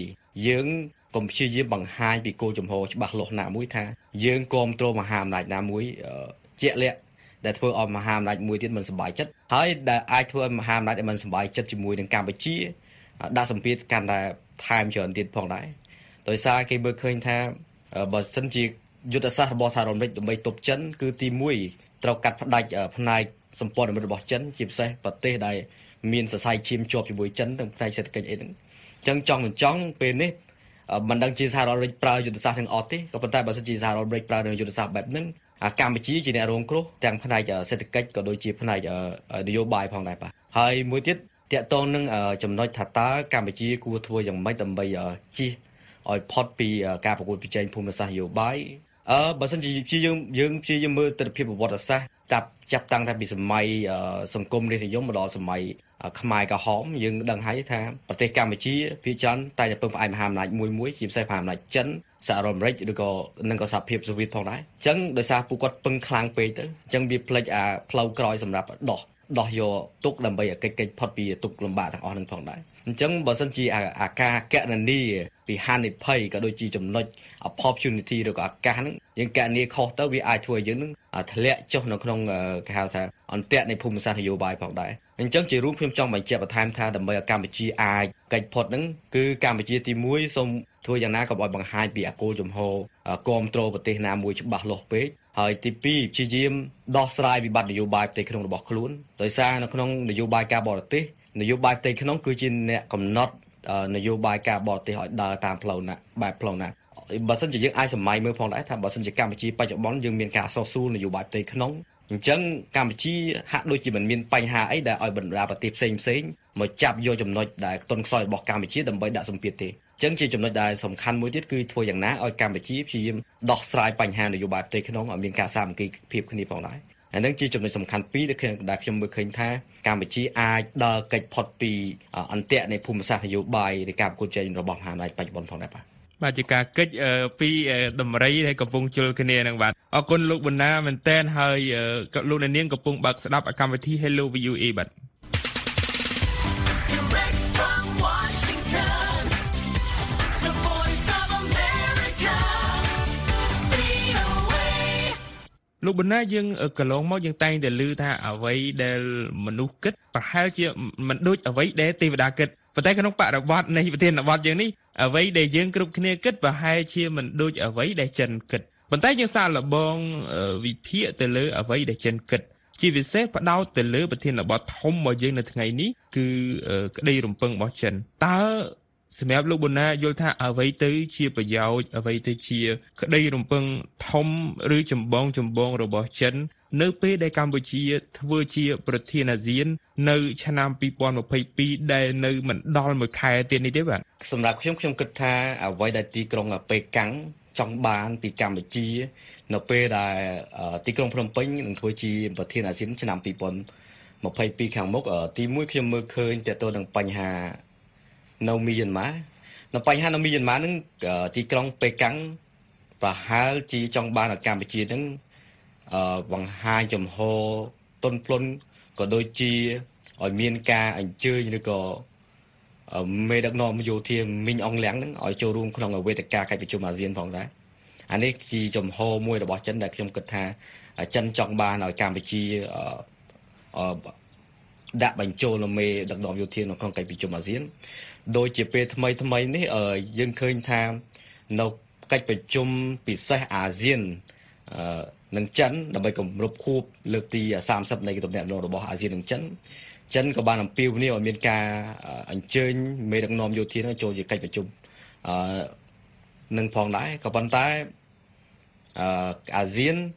1យើងកុំព្យាយាមបង្ហាញពីគោលជំហរច្បាស់លាស់ណាមួយថាយើងគ្រប់គ្រងមហាអំណាចណាមួយជាក់លាក់ដែលធ្វើឲ្យមហាអំណាចមួយទៀតមិនសប្បាយចិត្តហើយដែលអាចធ្វើឲ្យមហាអំណាចមិនសប្បាយចិត្តជាមួយនឹងកម្ពុជាដាក់សម្ពាធកាន់តែថែមច្រើនទៀតផងដែរដោយសារគេមើលឃើញថាបើសិនជាយុទ្ធសាស្ត្ររបស់សហរដ្ឋអាមេរិកដើម្បីទប់ចិនគឺទី1ត្រូវកាត់ផ្ដាច់ផ្នែកសម្ព័ន្ធមិត្តរបស់ចិនជាពិសេសប្រទេសដែលមានសរសៃឈាមជាប់ជាមួយចិនទាំងផ្នែកសេដ្ឋកិច្ចអីហ្នឹងអញ្ចឹងចង់មិនចង់ពេលនេះមិនដឹងជាសហរដ្ឋអាមេរិកប្រើយុទ្ធសាស្ត្រទាំងអស់ទេក៏ប៉ុន្តែបើសិនជាសហរដ្ឋអាមេរិកប្រើយុទ្ធសាស្ត្របែបហ្នឹងកម្ពុជាជាអ្នករងគ្រោះទាំងផ្នែកសេដ្ឋកិច្ចក៏ដូចជាផ្នែកនយោបាយផងដែរបាទហើយមួយទៀតតាក់ទងនឹងចំណុចថាតើកម្ពុជាគួរធ្វើយ៉ាងម៉េចដើម្បីជៀសឲ្យផុតពីការប្រកួតប្រជែងភូមិសាស្ត្រនយោបាយបើសិនជាយើងព្យាយាមមើលទិដ្ឋភាពប្រវត្តិសាស្ត្រចាប់តាំងតែពីសម័យសង្គមរាស្ត្រនិយមមកដល់សម័យខ្មែរក្រហមយើងដឹងហើយថាប្រទេសកម្ពុជាភាគច្រើនតែពឹងផ្អែកមហាអំណាចមួយជាពិសេសមហាអំណាចចិនសហរដ្ឋអាមេរិកឬក៏នឹងក៏សហភាពសូវៀតផងដែរអញ្ចឹងដោយសារពួកគាត់ពឹងខ្លាំងពេកទៅអញ្ចឹងវាផ្លិចផ្លូវក្រោយសម្រាប់ដោះយកទុកដើម្បីកិច្ចផុតពីទុកលំបាកទាំងអស់នឹងផងដែរអញ្ចឹងបើសិនជាការកណនីពីហានិភ័យក៏ដូចជាចំណុច opportunity ឬក៏ឱកាសហ្នឹងយើងកណនីខុសទៅវាអាចធ្វើឲ្យយើងនឹងធ្លាក់ចុះនៅក្នុងគេហៅថាអន្ទាក់នៃភូមិសាស្ត្រនយោបាយផងដែរអញ្ចឹងជារួមខ្ញុំចង់បញ្ជាក់បន្ថែមថាដើម្បីឲ្យកម្ពុជាអាចកិច្ចផុតហ្នឹងគឺកម្ពុជាទី1សូមធ្វើយ៉ាងណាក៏ឲ្យបង្ហាញពីអគោលជំហរគ្រប់គ្រងប្រទេសណាមួយច្បាស់លាស់ពេកហើយទី2ព្យាយាមដោះស្រាយវិបត្តិនយោបាយផ្ទៃក្នុងរបស់ខ្លួនដោយសារនៅក្នុងនយោបាយការបរទេសនយោបាយផ្ទៃក្នុងគឺជាអ្នកកំណត់នយោបាយការបរទេសឲ្យដើរតាមផ្លូវណាបែបផ្លូវណាបើសិនជាយើងអាចសម័យមើលផងដែរថាបើសិនជាកម្ពុជាបច្ចុប្បន្នយើងមានការសោះស៊ូនយោបាយផ្ទៃក្នុងអញ្ចឹងកម្ពុជាហាក់ដូចជាមិនមានបញ្ហាអីដែលឲ្យបណ្ដាប្រទេសផ្សេងមកចាប់យកចំណុចដែលទន់ខ្សោយរបស់កម្ពុជាដើម្បីដាក់សម្ពាធទេអញ្ចឹងជាចំណុចដែលសំខាន់មួយទៀតគឺធ្វើយ៉ាងណាឲ្យកម្ពុជាព្យាយាមដោះស្រាយបញ្ហានយោបាយផ្ទៃក្នុងឲ្យមានការសាមគ្គីភាពគ្នាផងដែរហើយនឹងជាចំណុចសំខាន់ពីរដែលខ្ញុំមើលឃើញថាកម្ពុជាអាចដើរកិច្ចផុតពីអន្ទាក់នៃភូមិសាស្ត្រនយោបាយនៃការប្រកួតប្រជែងរបស់មហាអំណាចបច្ចុប្បន្នផងដែរបាទជាការកិច្ចពីដំរីដែលកំពុងជុលគ្នានឹងបាទអរគុណលោកបណ្ណាមែនតែនហើយលោកនាងកំពុងបើកស្ដាប់កម្មវិធី Hello VOA បាទលោកបណ្ណាយើងកន្លងមកយើងតែងតែឮថាអ្វីដែលមនុស្សគិតប្រហែលជាមិនដូចអ្វីដែលទេវតាគិតប៉ុន្តែក្នុងបរិបទនៃប្រធានបទយើងនេះអ្វីដែលយើងគ្រប់គ្នាគិតប្រហែលជាមិនដូចអ្វីដែលចិនគិតប៉ុន្តែយើងសាកល្បងវិភាគទៅលើអ្វីដែលចិនគិតជាពិសេសផ្ដោតទៅលើប្រធានបទធំរបស់យើងនៅថ្ងៃនេះគឺក្តីរំពឹងរបស់ចិនតើសម្រាប់លោកប៊ុនណាយល់ថាអ្វីទៅជាប្រយោជន៍អ្វីទៅជាក្តីរំពឹងធំឬចម្បងរបស់ចិននៅពេលដែលកម្ពុជាធ្វើជាប្រធានអាស៊ាននៅឆ្នាំ2022ដែលនៅមិនដល់មួយខែទៀតនេះទេបាទសម្រាប់ខ្ញុំគិតថាអ្វីដែលទីក្រុងប៉េកាំងចង់បានពីកម្ពុជានៅពេលដែលទីក្រុងភ្នំពេញនឹងធ្វើជាប្រធានអាស៊ានឆ្នាំ2022ខាងមុខទី1ខ្ញុំមើលឃើញតើតើនឹងបញ្ហានៅមីយ៉ាន់ម៉ានៅបញ្ហានៅមីយ៉ាន់ម៉ានឹងទីក្រុងប៉េកាំងប្រហែលជាចង់បានឲ្យកម្ពុជានឹងបង្ហាញចំហទន់ភ្លន់ក៏ដូចជាឲ្យមានការអញ្ជើញឬក៏មេដឹកនាំយោធាមីងអងលៀងនឹងឲ្យចូលរួមក្នុងវេទិកាកិច្ចប្រជុំអាស៊ានផងដែរអានេះជាចំហមួយរបស់ចិនដែលខ្ញុំគិតថាចិនចង់បានឲ្យកម្ពុជាដាក់បញ្ចូលនៅមេដឹកនាំយោធានៅក្នុងកិច្ចប្រជុំអាស៊ានដោយជាពេលថ្មីនេះយើងឃើញថានៅកិច្ចប្រជុំពិសេសអាស៊ាននឹងចិនដើម្បីគម្រប់ខួបលើកទី30នៃទំនាក់ទំនងរបស់អាស៊ាននិងចិនក៏បានអំពាវនាវឲ្យមានការអញ្ជើញមេដឹកនាំយោធានឹងចូលជាកិច្ចប្រជុំនឹងផងដែរក៏ប៉ុន្តែអាស៊ាន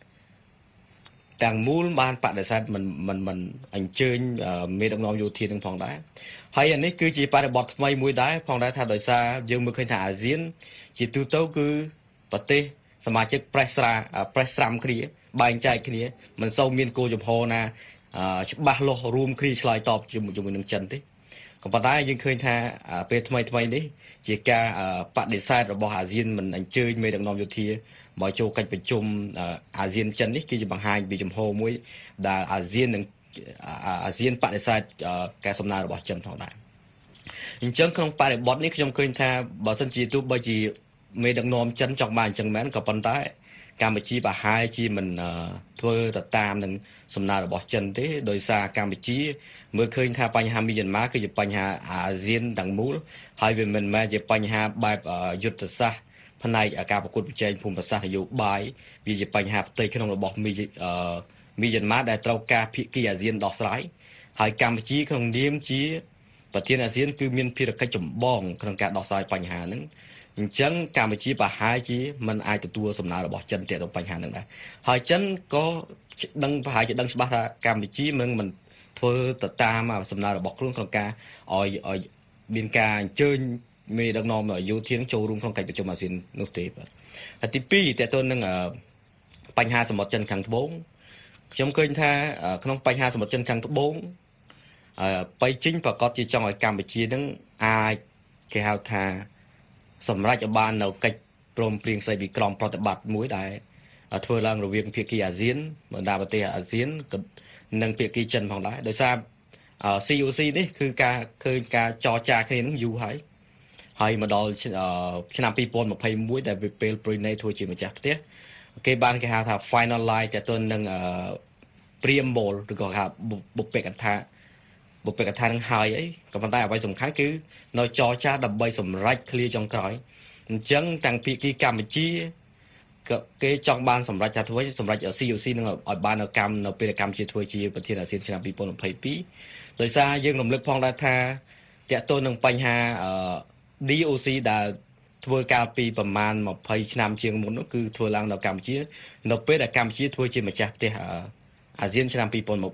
ទាំងមូលបានបដិសេធមិនអញ្ជើញមេដឹកនាំយោធានឹងផងដែរហើយអានេះគឺជាបរិបទថ្មីមួយដែរផងដែរថាដោយសារយើងមើលឃើញថាអាស៊ានជាទូទៅគឺប្រទេសសមាជិកប្រេសស្រាំគ្នាបែងចែកគ្នាមិនសូវមានគោលចំហណាច្បាស់លាស់រួមគ្នាឆ្លើយតបជាមួយនឹងចិនទេក៏ប៉ុន្តែយើងឃើញថាពេលថ្មីនេះជាការបដិសេធរបស់អាស៊ានមិនអញ្ជើញមេដឹកនាំយោធាមកចូលកិច្ចប្រជុំអាស៊ានចិននេះគឺជាបង្ហាញពីចំហមួយដែលអាស៊ានបដិសេធការសំណើរបស់ចិនផងដែរអញ្ចឹងក្នុងបរិបទនេះខ្ញុំឃើញថាបើសិនជាទោះបីជាមេដឹកនាំចិនចង់បានអញ្ចឹងមែនក៏ប៉ុន្តែកម្ពុជាប្រហែលជាមិនធ្វើទៅតាមនឹងសំណើរបស់ចិនទេដោយសារកម្ពុជាមើលឃើញថាបញ្ហាមីយ៉ាន់ម៉ាគឺជាបញ្ហាអាស៊ានទាំងមូលហើយវាមិនមែនជាបញ្ហាបែបយុទ្ធសាស្ត្រផ្នែកការប្រកួតប្រជែងភូមិសាស្ត្រនយោបាយវាជាបញ្ហាផ្ទៃក្នុងរបស់មីយ៉ាន់ម៉ាដែលត្រូវការភាគីអាស៊ានដោះស្រាយហើយកម្ពុជាក្នុងនាមជាប្រធានអាស៊ានគឺមានភារកិច្ចចម្បងក្នុងការដោះស្រាយបញ្ហាហ្នឹងអញ្ចឹងកម្ពុជាប្រហែលជាមិនអាចទទួលសំណើរបស់ចិនទាក់ទងបញ្ហាហ្នឹងដែរហើយចិនក៏ប្រហែលជាដឹងច្បាស់ថាកម្ពុជាមិនធ្វើទៅតាមសំណើរបស់ខ្លួនក្នុងការឲ្យមានការអញ្ជើញមេដឹកនាំយោធាចូលរួមក្នុងកិច្ចប្រជុំអាស៊ាននោះទេបាទហើយទី2ទាក់ទងនឹងបញ្ហាសមុទ្រចិនខាងត្បូងខ្ញុំឃើញថាក្នុងបញ្ហាសមុទ្រចិនខាងត្បូងបៃជីងប្រកាសជាចង់ឲ្យកម្ពុជានឹងអាចគេហៅថាសម្រាប់ឲ្យបាននៅកិច្ចព្រមព្រៀងស្តីពីក្រមប្រតិបត្តិមួយដែលធ្វើឡើងរវាងភាគីអាស៊ានបណ្ដាប្រទេសអាស៊ាននិងភាគីចិនផងដែរដោយសារ COC នេះគឺការឃើញការចរចាគ្នានឹងយូរហើយមកដល់ឆ្នាំ2021ដែលពេលប្រ៊ុយណេធ្វើជាម្ចាស់ផ្ទះគេបានគេហៅថា finalize ទៅនឹងpreamble ឬក៏ហៅបុព្វកថានឹងហើយអីក៏ប៉ុន្តែអ្វីសំខាន់គឺនៅចរចាដើម្បីសម្រេចឃ្លាចុងក្រោយអញ្ចឹងទាំងភាគីកម្ពុជាគេចង់បានសម្រេចថាធ្វើសម្រេច COC នឹងឲ្យបាននៅពេលកម្ពុជាធ្វើជាប្រធានអាស៊ានឆ្នាំ2022ដោយសារយើងរំលឹកផងដែរថាតកតទៅនឹងបញ្ហាDOC ដែលធ្វើកាលពីប្រមាណ20ឆ្នាំជាងមុននោះគឺធ្វើឡើងនៅកម្ពុជានៅពេលដែលកម្ពុជាធ្វើជាម្ចាស់ផ្ទះអាស៊ានឆ្នាំ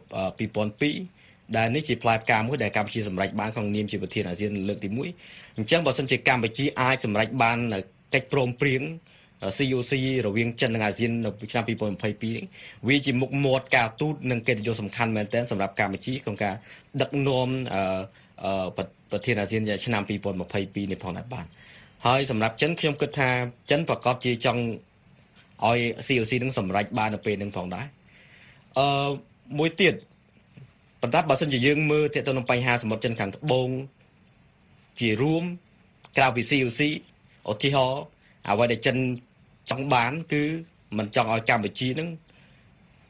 2002ដែលនេះជាផ្លែផ្កាមួយដែលកម្ពុជាសម្រេចបានក្នុងនាមជាប្រធានអាស៊ានលើកទី1អញ្ចឹងបើសិនជាកម្ពុជាអាចសម្រេចបានកិច្ចព្រមព្រៀង COC រវាងចិននិងអាស៊ាននៅឆ្នាំ2022វាជាមុខមាត់ការទូតនិងកិត្តិយសសំខាន់មែនទែនសម្រាប់កម្ពុជាក្នុងការដឹកនាំប្រធានអាស៊ានឆ្នាំ2022នេះផងដែរបាទហើយសម្រាប់ចិនខ្ញុំគិតថាចិនប្រកាសជាចង់ឲ្យ COC នឹងសម្រេចបាននៅពេលនឹងផងដែរមួយទៀតប៉ុន្តែបើសិនជាយើងមើលទៅនឹងបញ្ហាសមុទ្រចិនខាងត្បូងជារួមក្រៅពី COC ឧទាហរណ៍អ្វីដែលចិនចង់បានគឺមិនចង់ឲ្យកម្ពុជានឹង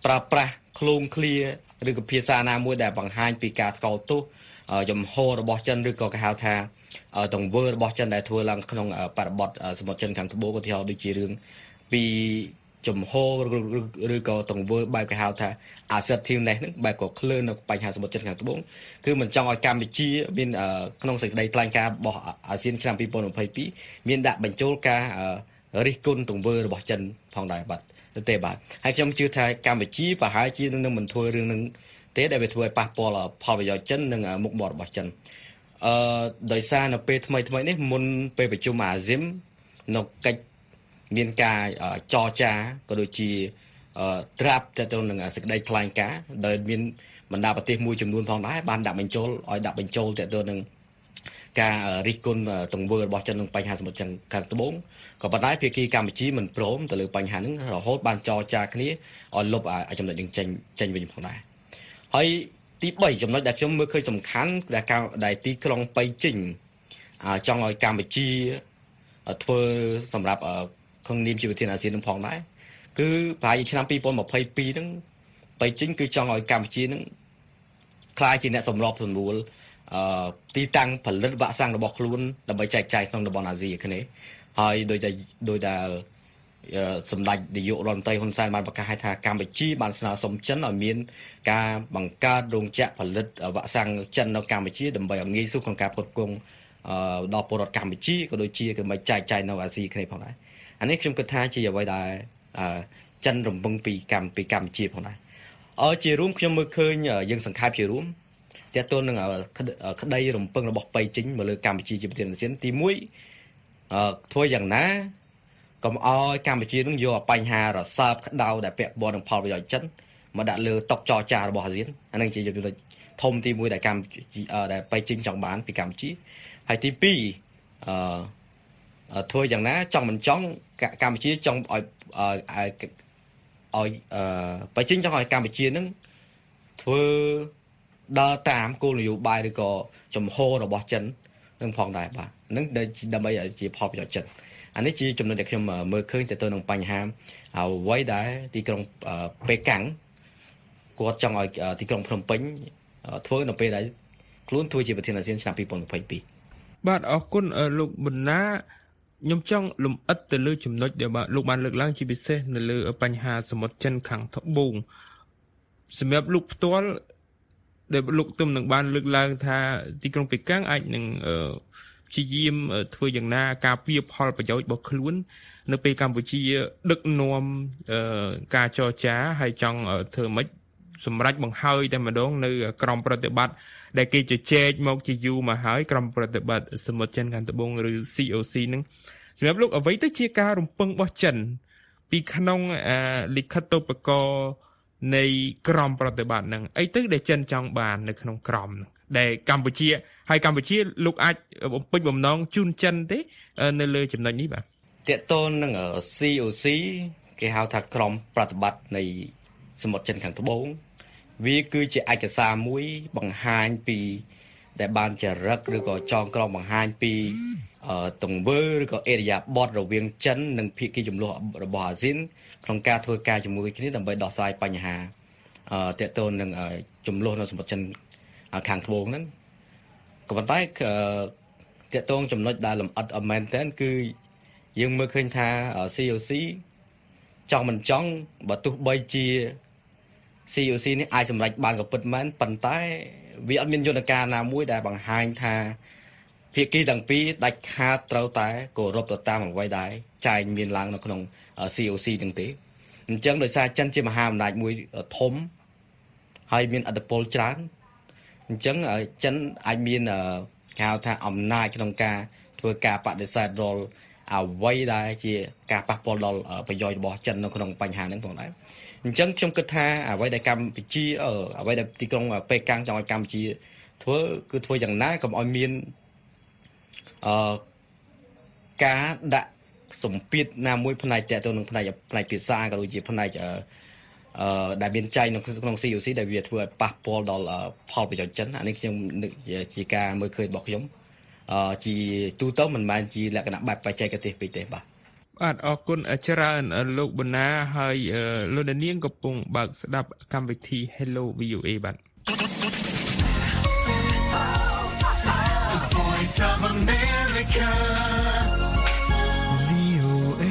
ប្រើប្រាស់ឃ្លោងឃ្លាឬក៏ភាសាណាមួយដែលបង្ហាញពីការថ្កោលទោសចំហរបស់ចិនឬក៏គេហៅថាទង្វើរបស់ចិនដែលធ្វើឡើងក្នុងបរិបទសមុទ្រចិនខាងត្បូងឧទាហរណ៍ដូចជារឿងពីចំហឬក៏ទង្វើបែបគេហៅថា assertiveness ហ្នឹងបែបក៏ឃ្លើនៅបញ្ហាសមុទ្រចិនខាងត្បូងគឺមិនចង់ឲ្យកម្ពុជាមានក្នុងសេចក្តីថ្លែងការណ៍របស់អាស៊ានឆ្នាំ2022មានដាក់បញ្ចូលការរិះគន់ទង្វើរបស់ចិនផងដែរបាទទេបាទហើយខ្ញុំជឿថាកម្ពុជាប្រហែលជានឹងមិនធ្វើរឿងនឹងទេដែលវាធ្វើឲ្យប៉ះពាល់ផលប្រយោជន៍ចិននិងមុខមាត់របស់ចិនដោយសារនៅពេលថ្មីនេះមុនពេលប្រជុំអាស៊ាននៅកិច្ចមានការចរចាក៏ដូចជាត្រាប់ទៅនឹងសេចក្តីថ្លែងការណ៍ដែលមានបណ្ដាប្រទេសមួយចំនួនផងដែរបានដាក់បញ្ចូលទៅនឹងការរិះគន់ទង្វើរបស់ចិនក្នុងបញ្ហាសមុទ្រចិនខាងត្បូងក៏ប៉ុន្តែភាគីកម្ពុជាមិនព្រមទៅលើបញ្ហាហ្នឹងរហូតបានចរចាគ្នាឲ្យលុបចំណុចនឹងចេញវិញផងដែរហើយទី3ចំណុចដែលខ្ញុំមើលឃើញសំខាន់ដែលទីក្រុងប៉ៃជីងចង់ឲ្យកម្ពុជាធ្វើសម្រាប់ក្នុងនាមជាប្រធានអាស៊ាននឹងផងដែរគឺប្រហែលឆ្នាំ2022ហ្នឹងប៉ៃជីងគឺចង់ឲ្យកម្ពុជានឹងក្លាយជាអ្នកសម្របសម្រួលទីតាំងផលិតវ៉ាក់សាំងរបស់ខ្លួនដើម្បីចែកចាយក្នុងតំបន់អាស៊ីអាគ្នេយ៍ហើយដោយដែលសម្ដេចនាយករដ្ឋមន្ត្រីហ៊ុនសែនបានប្រកាសថាកម្ពុជាបានស្នើសុំចិនឲ្យមានការបង្កើតរោងចក្រផលិតវ៉ាក់សាំងចិននៅកម្ពុជាដើម្បីឲ្យងាយស្រួលក្នុងការផ្គត់ផ្គង់ដល់ពលរដ្ឋកម្ពុជាក៏ដូចជាដើម្បីចែកចាយនៅអាស៊ីអាគ្នេយ៍ផងដែរអានេះខ្ញុំគិតថាជាអ្វីដែលចិនរំពឹងពីកម្ពុជាផងដែរជារួមខ្ញុំមើលឃើញយើងសង្ខេបជារួមទាក់ទងនឹងក្តីរំពឹងរបស់ប៉ៃជីងមកលើកម្ពុជាជាប្រធានអាស៊ានទី1ធ្វើយ៉ាងណាកុំឲ្យកម្ពុជានឹងយកបញ្ហារសើបក្តៅដែលពាក់ព័ន្ធនឹងផលប្រយោជន៍ចិនមកដាក់លើតុចរចារបស់អាស៊ានអានឹងជាចំណុចធំទី1ដែលកម្ពុជាដែលប៉ៃជីងចង់បានពីកម្ពុជាហើយទី2ធ្វើយ៉ាងណាចង់មិនចង់កម្ពុជាចង់ឲ្យប៉ៃជីងចង់ឲ្យកម្ពុជានឹងធ្វើដើរតាមគោលនយោបាយឬក៏ចំហរបស់ចិននឹងផងដែរបាទនឹងដើម្បីជាផលប្រយោជន៍ចិនអានេះជាចំណុចដែលខ្ញុំមើលឃើញទៅនឹងបញ្ហាអ្វីដែលទីក្រុងប៉េកាំងគាត់ចង់ឲ្យទីក្រុងភ្នំពេញធ្វើនៅពេលដែលខ្លួនធ្វើជាប្រធានអាស៊ានឆ្នាំ2022 បាទអរគុណលោកបណ្ណាខ្ញុំចង់លំអិតទៅលើចំណុចដែលលោកបានលើកឡើងជាពិសេសនៅលើបញ្ហាសមុទ្រចិនខាងត្បូងសម្រាប់លោកផ្ទាល់ដែលលោកទុំនឹងបានលើកឡើងថាទីក្រុងប៉េកាំងអាចនឹងព្យាយាមធ្វើយ៉ាងណាការពារផលប្រយោជន៍របស់ខ្លួននៅពេលកម្ពុជាដឹកនាំការចរចាហើយចង់ធ្វើម៉េចសម្រាប់បង្ហើយតែម្ដងនៅក្រមប្រតិបត្តិដែលគេជជែកមកជាយូរមកហើយក្រមប្រតិបត្តិសមុទ្រចិនខាងត្បូងឬ COC នឹងសម្រាប់លោកអ្វីទៅជាការរំពឹងរបស់ចិនពីក្នុងលិខិតតបកនៃក្រមប្រតិបត្តិហ្នឹងអីទៅដែលចិនចង់បាននៅក្នុងក្រមហ្នឹងដែលកម្ពុជាលោកអាចបំពេញបំណងជូនចិនទេនៅលើចំណុចនេះបាទតកតននឹង COC គេហៅថាក្រមប្រតិបត្តិនៃសមុទ្រចិនខាងត្បូងវាគឺជាឯកសារមួយបង្ហាញពីដែលបានចរិតឬក៏ចងក្រងបង្ហាញពីទង្វើឬក៏អេរយាប័តរវាងចិននិងភាគីចំនួនរបស់អាស៊ានក្នុងការធ្វើការជាមួយគ្នាដើម្បីដោះស្រាយបញ្ហាតកតននឹងចំនួននៅសមុទ្រចិនខាងត្បូងហ្នឹងក៏ប៉ុន្តែតកតងចំណុចដែលលម្អិតអមែនតើគឺយើងមើលឃើញថា COC ចង់មិនចង់បើទោះបីជា COC នេះអាចសម្រេចបានក៏ពិតមែនប៉ុន្តែវាអត់មានយន្តការណាមួយដែលបង្ហាញថាភាគីទាំងពីរដាច់ខាតត្រូវតែគោរពទៅតាមអ្វីដែលចែងមានឡើងនៅក្នុង COC ហ្នឹងទេអញ្ចឹងដោយសារចិនជាមហាអំណាចមួយធំហើយមានឥទ្ធិពលច្រើនអញ្ចឹងចិនអាចមានគេហៅថាអំណាចក្នុងការធ្វើការបដិសេធរាល់អ្វីដែលជាការប៉ះពាល់ដល់ប្រយោជន៍របស់ចិននៅក្នុងបញ្ហាហ្នឹងផងដែរអញ្ចឹងខ្ញុំគិតថាអ្វីដែលកម្ពុជាអ្វីដែលទីក្រុងប៉េកាំងចង់ឲ្យកម្ពុជាធ្វើគឺធ្វើយ៉ាងណាកុំឲ្យមានការដាក់សម្ពាធណាមួយផ្នែកតទៅនឹងផ្នែកភាសាក៏ដូចជាផ្នែកដែលមានចែងនៅក្នុង COC ដែលវាធ្វើឲ្យប៉ះពាល់ដល់ផលប្រយោជន៍ចិនអានេះខ្ញុំនឹកជាការមើលឃើញរបស់ខ្ញុំជាទូទៅមិនមែនជាលក្ខណៈបែបបច្ចេកទេសពេកទេបាទបាទអរគុណច្រើនលោកប៊ុនណាហើយលោកនាងកំពុងបើកស្ដាប់កម្មវិធី Hello VOA បាទ Voice of America VOA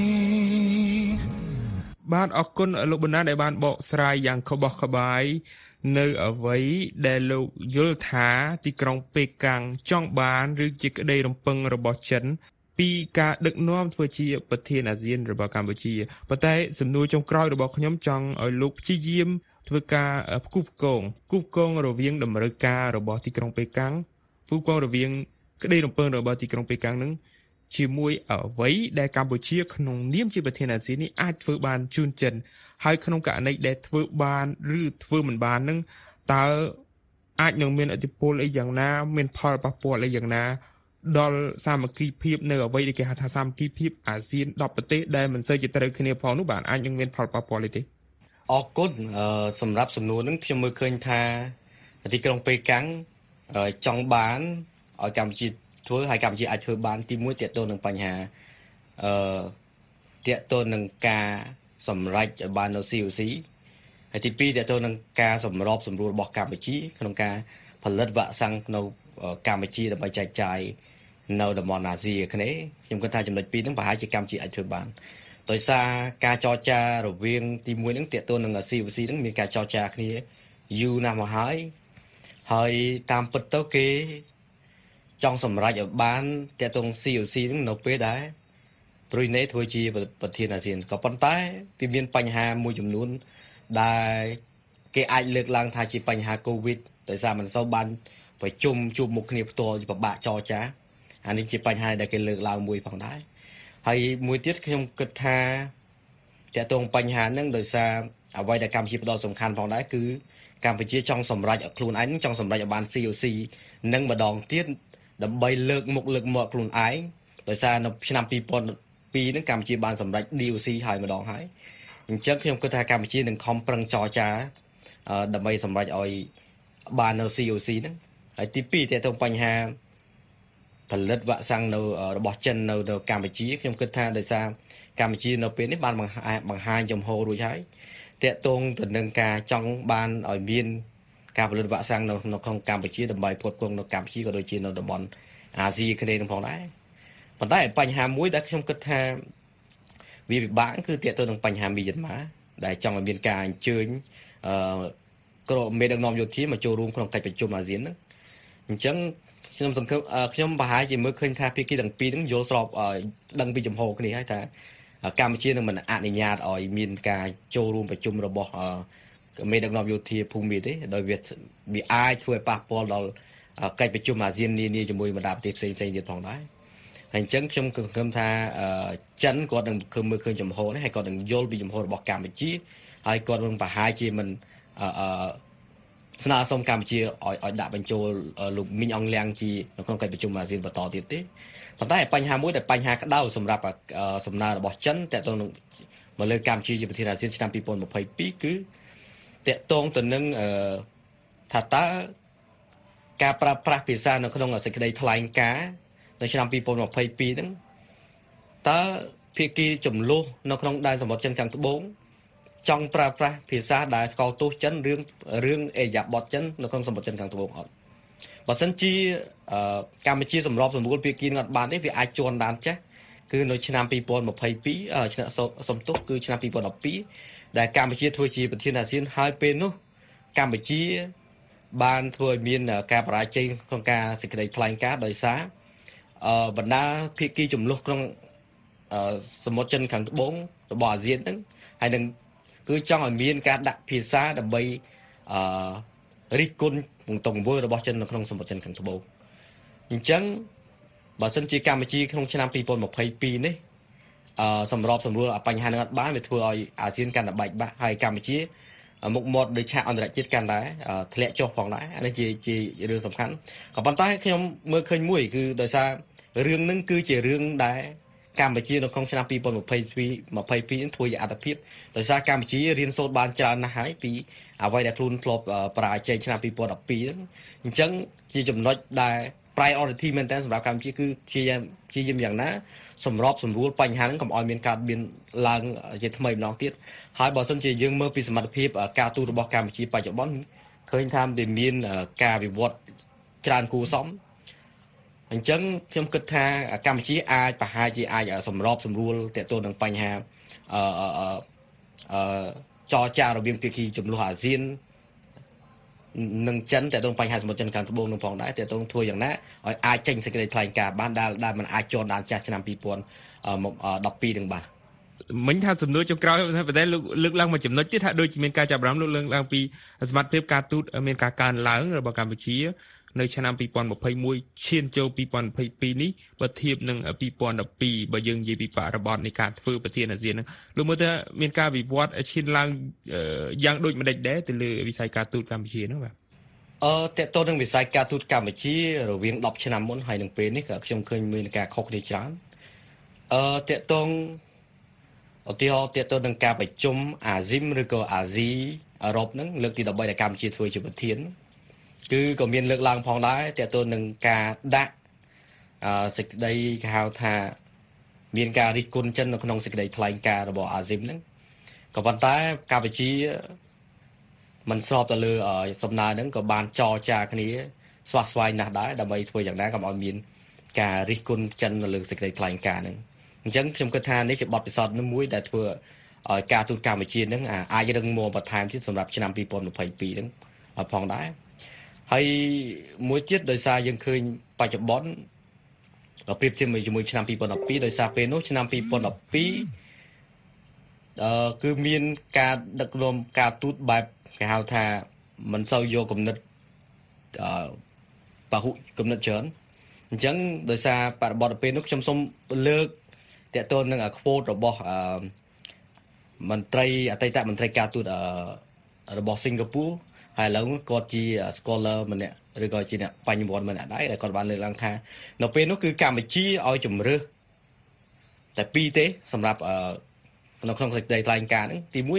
បាទអរគុណលោកប៊ុនណាដែលបានបកស្រាយយ៉ាងខុសបោះក្បាយនៅអ្វីដែលលោកយល់ថាទីក្រុងប៉េកាំងចង់បានឬជាក្តីរំពឹងរបស់ចិនពីការដឹកនាំធ្វើជាប្រធានអាស៊ានរបស់កម្ពុជាប៉ុន្តែសំណួរចុងក្រោយរបស់ខ្ញុំចង់ឲ្យលោកព្យាយាមធ្វើការផ្គូផ្គងរវាងតម្រូវការរបស់ទីក្រុងប៉េកាំងផ្គូផ្គងរវាងក្តីរំពឹងរបស់ទីក្រុងប៉េកាំងនឹងជាមួយអ្វីដែលកម្ពុជាក្នុងនាមជាប្រធានអាស៊ាននេះអាចធ្វើបានជូនចិនហើយក្នុងករណីដែលធ្វើបានឬធ្វើមិនបាននឹងតើអាចនឹងមានឥទ្ធិពលអីយ៉ាងណាមានផលប៉ះពាល់អីយ៉ាងណាដល់សាមគ្គីភាពនៅអ្វីដែលគេហៅថាសាមគ្គីភាពអាស៊ាន10ប្រទេសដែលមិនសូវជាត្រូវគ្នាផងនោះបាទអាចនឹងមានផលប៉ះពាល់ទេអរគុណសម្រាប់សំណួរហ្នឹងខ្ញុំមើលឃើញថាទីក្រុងប៉េកាំងចង់បានឲ្យកម្ពុជាធ្វើហើយកម្ពុជាអាចធ្វើបានទី1ទាក់ទងនឹងបញ្ហាទាក់ទងនឹងការសម្រេចឲ្យបាននៅ COC ហើយទី2ទាក់ទងនឹងការសម្របសម្រួលរបស់កម្ពុជាក្នុងការផលិតវ៉ាក់សាំងនៅកម្ពុជាដើម្បីចែកចាយនៅតំបន់អាស៊ីអាគ្នេយ៍ខ្ញុំគិតថាចំណុច2ហ្នឹងប្រហែលជាកម្ពុជាអាចធ្វើបានដោយសារការចរចារវាងទី1ហ្នឹងទាក់ទងនឹង COC ហ្នឹងមានការចរចាគ្នាយូរណាស់មកហើយតាមពិតទៅគេចង់សម្រេចឲ្យបានទាក់ទង COC ហ្នឹងនៅពេលដែលប្រ៊ុយណេធ្វើជាប្រធានអាស៊ានក៏ប៉ុន្តែវាមានបញ្ហាមួយចំនួនដែលគេអាចលើកឡើងថាជាបញ្ហា COVID ដោយសារមិនសូវបានប្រជុំជួបមុខគ្នាផ្ទាល់ពិបាកចរចាអានេះជាបញ្ហាដែលគេលើកឡើងមួយផងដែរហើយមួយទៀតខ្ញុំគិតថាទាក់ទងបញ្ហាហ្នឹងដោយសារអ្វីដែលកម្ពុជាផ្ដោតសំខាន់ផងដែរគឺកម្ពុជាចង់សម្រេចឲ្យខ្លួនឯងចង់សម្រេចឲ្យបាន COC នឹងម្ដងទៀតដើម្បីលើកមុខខ្លួនឯងដោយសារនៅឆ្នាំ2002ហ្នឹងកម្ពុជាបានសម្រេច DOC ហើយម្ដងហើយអញ្ចឹងខ្ញុំគិតថាកម្ពុជានឹងខំប្រឹងចរចាដើម្បីសម្រេចឲ្យបាននៅ COC ហ្នឹងហើយទី2ទាក់ទងបញ្ហាផលិតវ៉ាក់សាំងនៅរបស់ចិននៅកម្ពុជាខ្ញុំគិតថាដោយសារកម្ពុជានៅពេលនេះបានបង្ហាញចំហរួចហើយទាក់ទងទៅនឹងការចង់បានឲ្យមានការផលិតវ៉ាក់សាំងនៅក្នុងកម្ពុជាដើម្បីផ្គត់ផ្គង់នៅកម្ពុជាក៏ដូចជានៅតំបន់អាស៊ីអាគ្នេយ៍នឹងផងដែរប៉ុន្តែបញ្ហាមួយដែលខ្ញុំគិតថាវាពិបាកគឺទាក់ទងនឹងបញ្ហាមីយ៉ាន់ម៉ាដែលចង់ឲ្យមានការអញ្ជើញក្រុមមេដឹកនាំយោធាមកចូលរួមក្នុងកិច្ចប្រជុំអាស៊ានហ្នឹងអញ្ចឹងខ្ញុំសង្ឃឹមខ្ញុំប្រហែលជាមើលឃើញថាភាគីទាំងពីរហ្នឹងយល់ស្របដឹងពីចំហគ្នាហើយថាកម្ពុជានឹងមិនអនុញ្ញាតឲ្យមានការចូលរួមប្រជុំរបស់មេដឹកនាំយោធាភូមិទេដោយវាអាចធ្វើឲ្យប៉ះពាល់ដល់កិច្ចប្រជុំអាស៊ាននានាជាមួយបណ្ដាប្រទេសផ្សេងៗទៀតផងដែរហើយអញ្ចឹងខ្ញុំសង្ឃឹមថាចិនគាត់នឹងមើលឃើញចំហនេះហើយគាត់នឹងយល់ពីចំហរបស់កម្ពុជាហើយគាត់នឹងប្រហែលជាមិនស្នើសុំកម្ពុជាឲ្យដាក់បញ្ចូលលោកមីងអងលៀងជានៅក្នុងកិច្ចប្រជុំអាស៊ានបន្តទៀតទេប៉ុន្តែបញ្ហាមួយដែលបញ្ហាក្តៅសម្រាប់សំណើរបស់ចិនតកតងនឹងមកលើកម្ពុជាជាប្រធានអាស៊ានឆ្នាំ2022គឺតកតងទៅនឹងថាតើការប្រើប្រាស់ភាសានៅក្នុងសេចក្តីថ្លែងការណ៍នៅឆ្នាំ2022ហ្នឹងតើភាគីចំនួននៅក្នុងដែនសមុទ្រចិនខាងត្បូងចង់ប្រើប្រាស់ភាសាដែលស្គាល់ទោសចិនរឿងអេយ៉ាបតចិននៅក្នុងសមុទ្រចិនខាងត្បូងអត់បើសិនជាកម្ពុជាសម្របសម្រួលភាគីនឹងអត់បានទេវាអាចជន់ដានចាស់គឺនៅឆ្នាំ2022ឆ្នាំសំទុះគឺឆ្នាំ2012ដែលកម្ពុជាធ្វើជាប្រធានអាស៊ានហើយពេលនោះកម្ពុជាបានធ្វើឲ្យមានការបរាជ័យក្នុងការសេចក្តីថ្លែងការណ៍ដោយសារបណ្ដាភាគីចំនួនក្នុងសមុទ្រចិនខាងត្បូងរបស់អាស៊ានហ្នឹងហើយនឹងគឺចង់ឲ្យមានការដាក់ភាសាដើម្បីរិះគន់ទង្វើរបស់ចិននៅក្នុងសមុទ្រចិនខាងត្បូងអញ្ចឹងបើសិនជាកម្ពុជាក្នុងឆ្នាំ2022នេះសម្របសម្រួលបញ្ហានឹងអត់បានវាធ្វើឲ្យអាស៊ានកាន់តែបែកបាក់ហើយកម្ពុជាមុខមាត់ដោយឆាកអន្តរជាតិកាន់តែធ្លាក់ចុះផងដែរអានេះជារឿងសំខាន់ក៏ប៉ុន្តែខ្ញុំមើលឃើញមួយគឺដោយសាររឿងហ្នឹងគឺជារឿងដែលកម្ពុជានៅក្នុងឆ្នាំ2022ធ្វើជាអត្តភាពដោយសារកម្ពុជារៀនសូត្របានច្រើនណាស់ហើយពីអ្វីដែលខ្លួនធ្លាប់បរាជ័យឆ្នាំ2012ហ្នឹងអញ្ចឹងជាចំណុចដែល priority មែនតើសម្រាប់កម្ពុជាគឺជាយ៉ាងណាសម្របសម្រួលបញ្ហាហ្នឹងកុំឲ្យមានការមានឡើងជាថ្មីម្ដងទៀតហើយបើសិនជាយើងមើលពីសមត្ថភាពការទូតរបស់កម្ពុជាបច្ចុប្បន្នឃើញថាមានការវិវត្តច្រើនគួរសមអញ្ចឹងខ្ញុំគិតថាកម្ពុជាប្រហែលជាអាចសម្របសម្រួលទាក់ទងនឹងបញ្ហាចរចារវាងភាគីចំនួនអាស៊ាននឹងចិនទាក់ទងបញ្ហាសមុទ្រចិនខាងត្បូងនឹងផងដែរទាក់ទងធ្វើយ៉ាងណាឲ្យអាចចេញសេចក្តីថ្លែងការណ៍បានដែលมันអាចជន់ដល់ចាស់ឆ្នាំ2012នឹងបាទមិញថាសំណួរចុងក្រោយតែលើកឡើងមួយចំណុចទៀតថាដូចមានការចាប់អារម្មណ៍លើកឡើងពីសមត្ថភាពការទូតមានការកើនឡើងរបស់កម្ពុជានៅឆ្នាំ2021ឈានចូល2022នេះបើធៀបនឹង2012បើយើងនិយាយពីបរិបទនៃការធ្វើប្រធានអាស៊ានហ្នឹងលោកមើលថាមានការវិវត្តឈានឡើងយ៉ាងដូចម្ដេចដែរទៅលើវិស័យការទូតកម្ពុជាហ្នឹងបាទតើតើនឹងវិស័យការទូតកម្ពុជារវាង10ឆ្នាំមុនហើយនឹងពេលនេះក៏ខ្ញុំឃើញមានការខុសគ្នាច្រើនតើតើឧទាហរណ៍តើតើនឹងការប្រជុំអាស៊ានឬក៏អាស៊ីអឺរ៉ុបហ្នឹងលើកទី13ដែលកម្ពុជាធ្វើជាប្រធានគឺក៏មានលើកឡើងផងដែរទាក់ទងនឹងការដាក់សេចក្តីគេហៅថាមានការរិះគន់ចិននៅក្នុងសេចក្តីថ្លែងការណ៍របស់អាស៊ានហ្នឹងក៏ប៉ុន្តែកម្ពុជាមិនស្របទៅលើសំណើហ្នឹងក៏បានចរចាគ្នាស្វាស្វែងណាស់ដែរដើម្បីធ្វើយ៉ាងណាកុំឲ្យមានការរិះគន់ចិននៅលើសេចក្តីថ្លែងការណ៍ហ្នឹងអញ្ចឹងខ្ញុំគិតថានេះជាបទពិសោធន៍មួយដែលធ្វើឲ្យការទូតកម្ពុជាហ្នឹងអាចរឹងមាំបន្ថែមទៀតសម្រាប់ឆ្នាំ2022ហ្នឹងផងដែរហើយមួយទៀតដោយសារយើងឃើញបច្ចុប្បន្នប្រៀបធៀបជាមួយឆ្នាំ2012ដោយសារពេលនោះឆ្នាំ2012គឺមានការដឹកនាំការទូតបែបគេហៅថាមិនសូវយកគំនិតពហុគំនិតច្រើនអញ្ចឹងដោយសារបរិបទពេលនោះខ្ញុំសូមលើកតកតូននឹងខ្វូតរបស់មន្ត្រីអតីតមន្ត្រីការទូតរបស់សិង្ហបុរីហើយឥឡូវគាត់ជា scholar ម្នាក់ឬក៏ជាអ្នកបញ្ញវន្តម្នាក់ដែរដែលគាត់បានលើកឡើងថានៅពេលនោះគឺកម្ពុជាឲ្យជំរើសតែ2ទេសម្រាប់នៅក្នុងសេចក្តីថ្លែងការណ៍ហ្នឹងទី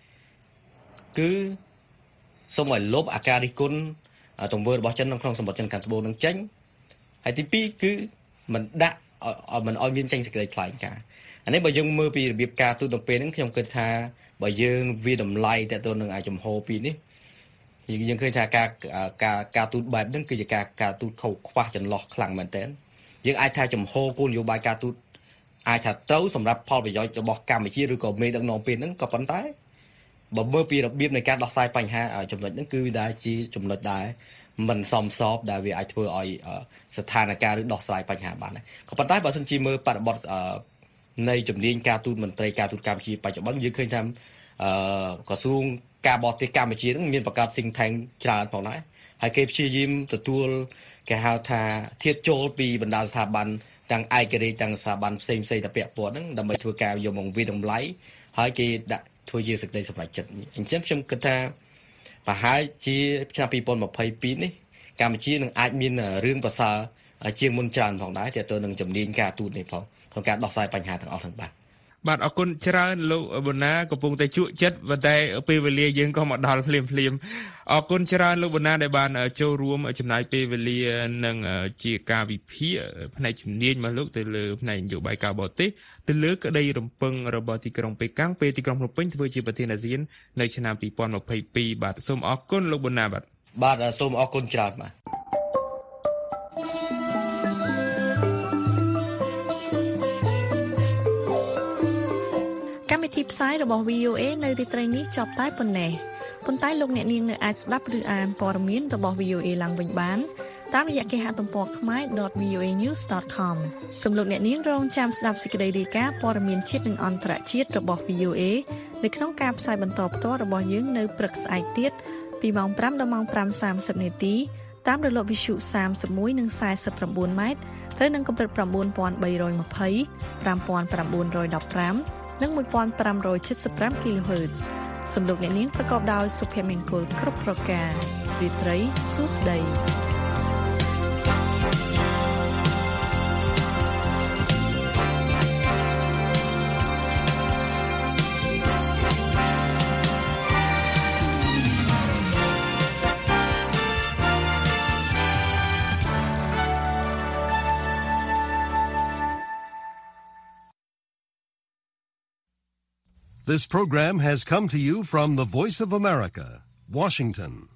1គឺសូមឲ្យលុបអាការរិះគន់ទង្វើរបស់ចិននៅក្នុងសមុទ្រចិនខាងត្បូងនឹងចេញហើយទី2គឺមិនដាក់មិនឲ្យមានចេញសេចក្តីថ្លែងការណ៍អានេះបើយើងមើលពីរបៀបការទូតនៅពេលហ្នឹងខ្ញុំគិតថាបើយើងវាតម្លៃតទៅនឹងអាចចំហពីនេះយើងឃើញថាការទូតបែបហ្នឹងគឺជាការទូតខុសខ្វះចន្លោះខ្លាំងមែនទែនយើងអាចថាចំហគោលនយោបាយការទូតអាចថាត្រូវសម្រាប់ផលប្រយោជន៍របស់កម្ពុជាឬក៏មេដឹកនាំពេលហ្នឹងក៏ប៉ុន្តែបើមើលពីរបៀបនៃការដោះស្រាយបញ្ហាចំណុចហ្នឹងគឺវាដែរជាចំណុចដែរមិនសមស្របដែលវាអាចធ្វើឲ្យស្ថានភាពឬដោះស្រាយបញ្ហាបានដែរក៏ប៉ុន្តែបើសិនជាមើលបរិបទនៃជំនាញការទូតមន្ត្រីការទូតកម្ពុជាបច្ចុប្បន្នយើងឃើញថាក្រសួងការបរទេសកម្ពុជានឹងមានបង្កើត think tank ច្រើនផងដែរហើយគេព្យាយាមទទួលគេហៅថាធាតុចូលពីបណ្ដាស្ថាប័នទាំងឯករាជ្យទាំងស្ថាប័នផ្សេងៗដែលពាក់ព័ន្ធហ្នឹងដើម្បីធ្វើការយកមកវិតម្លៃហើយគេដាក់ធ្វើជាសេចក្តីសម្រេចចិត្តអញ្ចឹងខ្ញុំគិតថាប្រហែលជាឆ្នាំ2022នេះកម្ពុជានឹងអាចមានរឿងប្រសើរជាងមុនច្រើនផងដែរទាក់ទងនឹងជំនាញការទូតនេះផងក្នុងការដោះស្រាយបញ្ហាទាំងអស់ហ្នឹងបាទអរគុណច្រើនលោកប៊ុនណាកំពុងតែជក់ចិត្តប៉ុន្តែពេលវេលាយើងក៏មកដល់ភ្លាមអរគុណច្រើនលោកប៊ុនណាដែលបានចូលរួមចំណាយពេលវេលានិងជាការវិភាគផ្នែកជំនាញមកលោកទៅលើផ្នែកនយោបាយការបរទេសទៅលើក្តីរំពឹងរបស់ទីក្រុងប៉េកាំងពេលទីក្រុងភ្នំពេញធ្វើជាប្រធានអាស៊ាននៅឆ្នាំ2022បាទសូមអរគុណលោកប៊ុនណាបាទសូមអរគុណច្រើនបាទកម្មវិធីផ្សាយរបស់ VOA នៅរាត្រីនេះចប់តែប៉ុណ្ណេះប៉ុន្តែលោកអ្នកនាងនៅអាចស្ដាប់ឬអានព័ត៌មានរបស់ VOA ឡើងវិញបានតាមរយៈគេហទំព័រ khmer.voanews.com សូមលោកអ្នកនាងរងចាំស្ដាប់សេចក្តីរាយការណ៍ព័ត៌មានជាតិនិងអន្តរជាតិរបស់ VOA នៅក្នុងការផ្សាយបន្តផ្ទាល់របស់យើងនៅព្រឹកស្អែកទៀតពីម៉ោង 5 ដល់ម៉ោង 5:30 នាទីតាមរលកវិទ្យុ31និង49ម៉ែត្រត្រូវនឹងកម្រិត 9320 5915និង1575 kHz សំឡេងអ្នកនាងប្រកបដោយសុភមង្គលគ្រប់ប្រការរាត្រីសួស្តី This program has come to you from the Voice of America, Washington.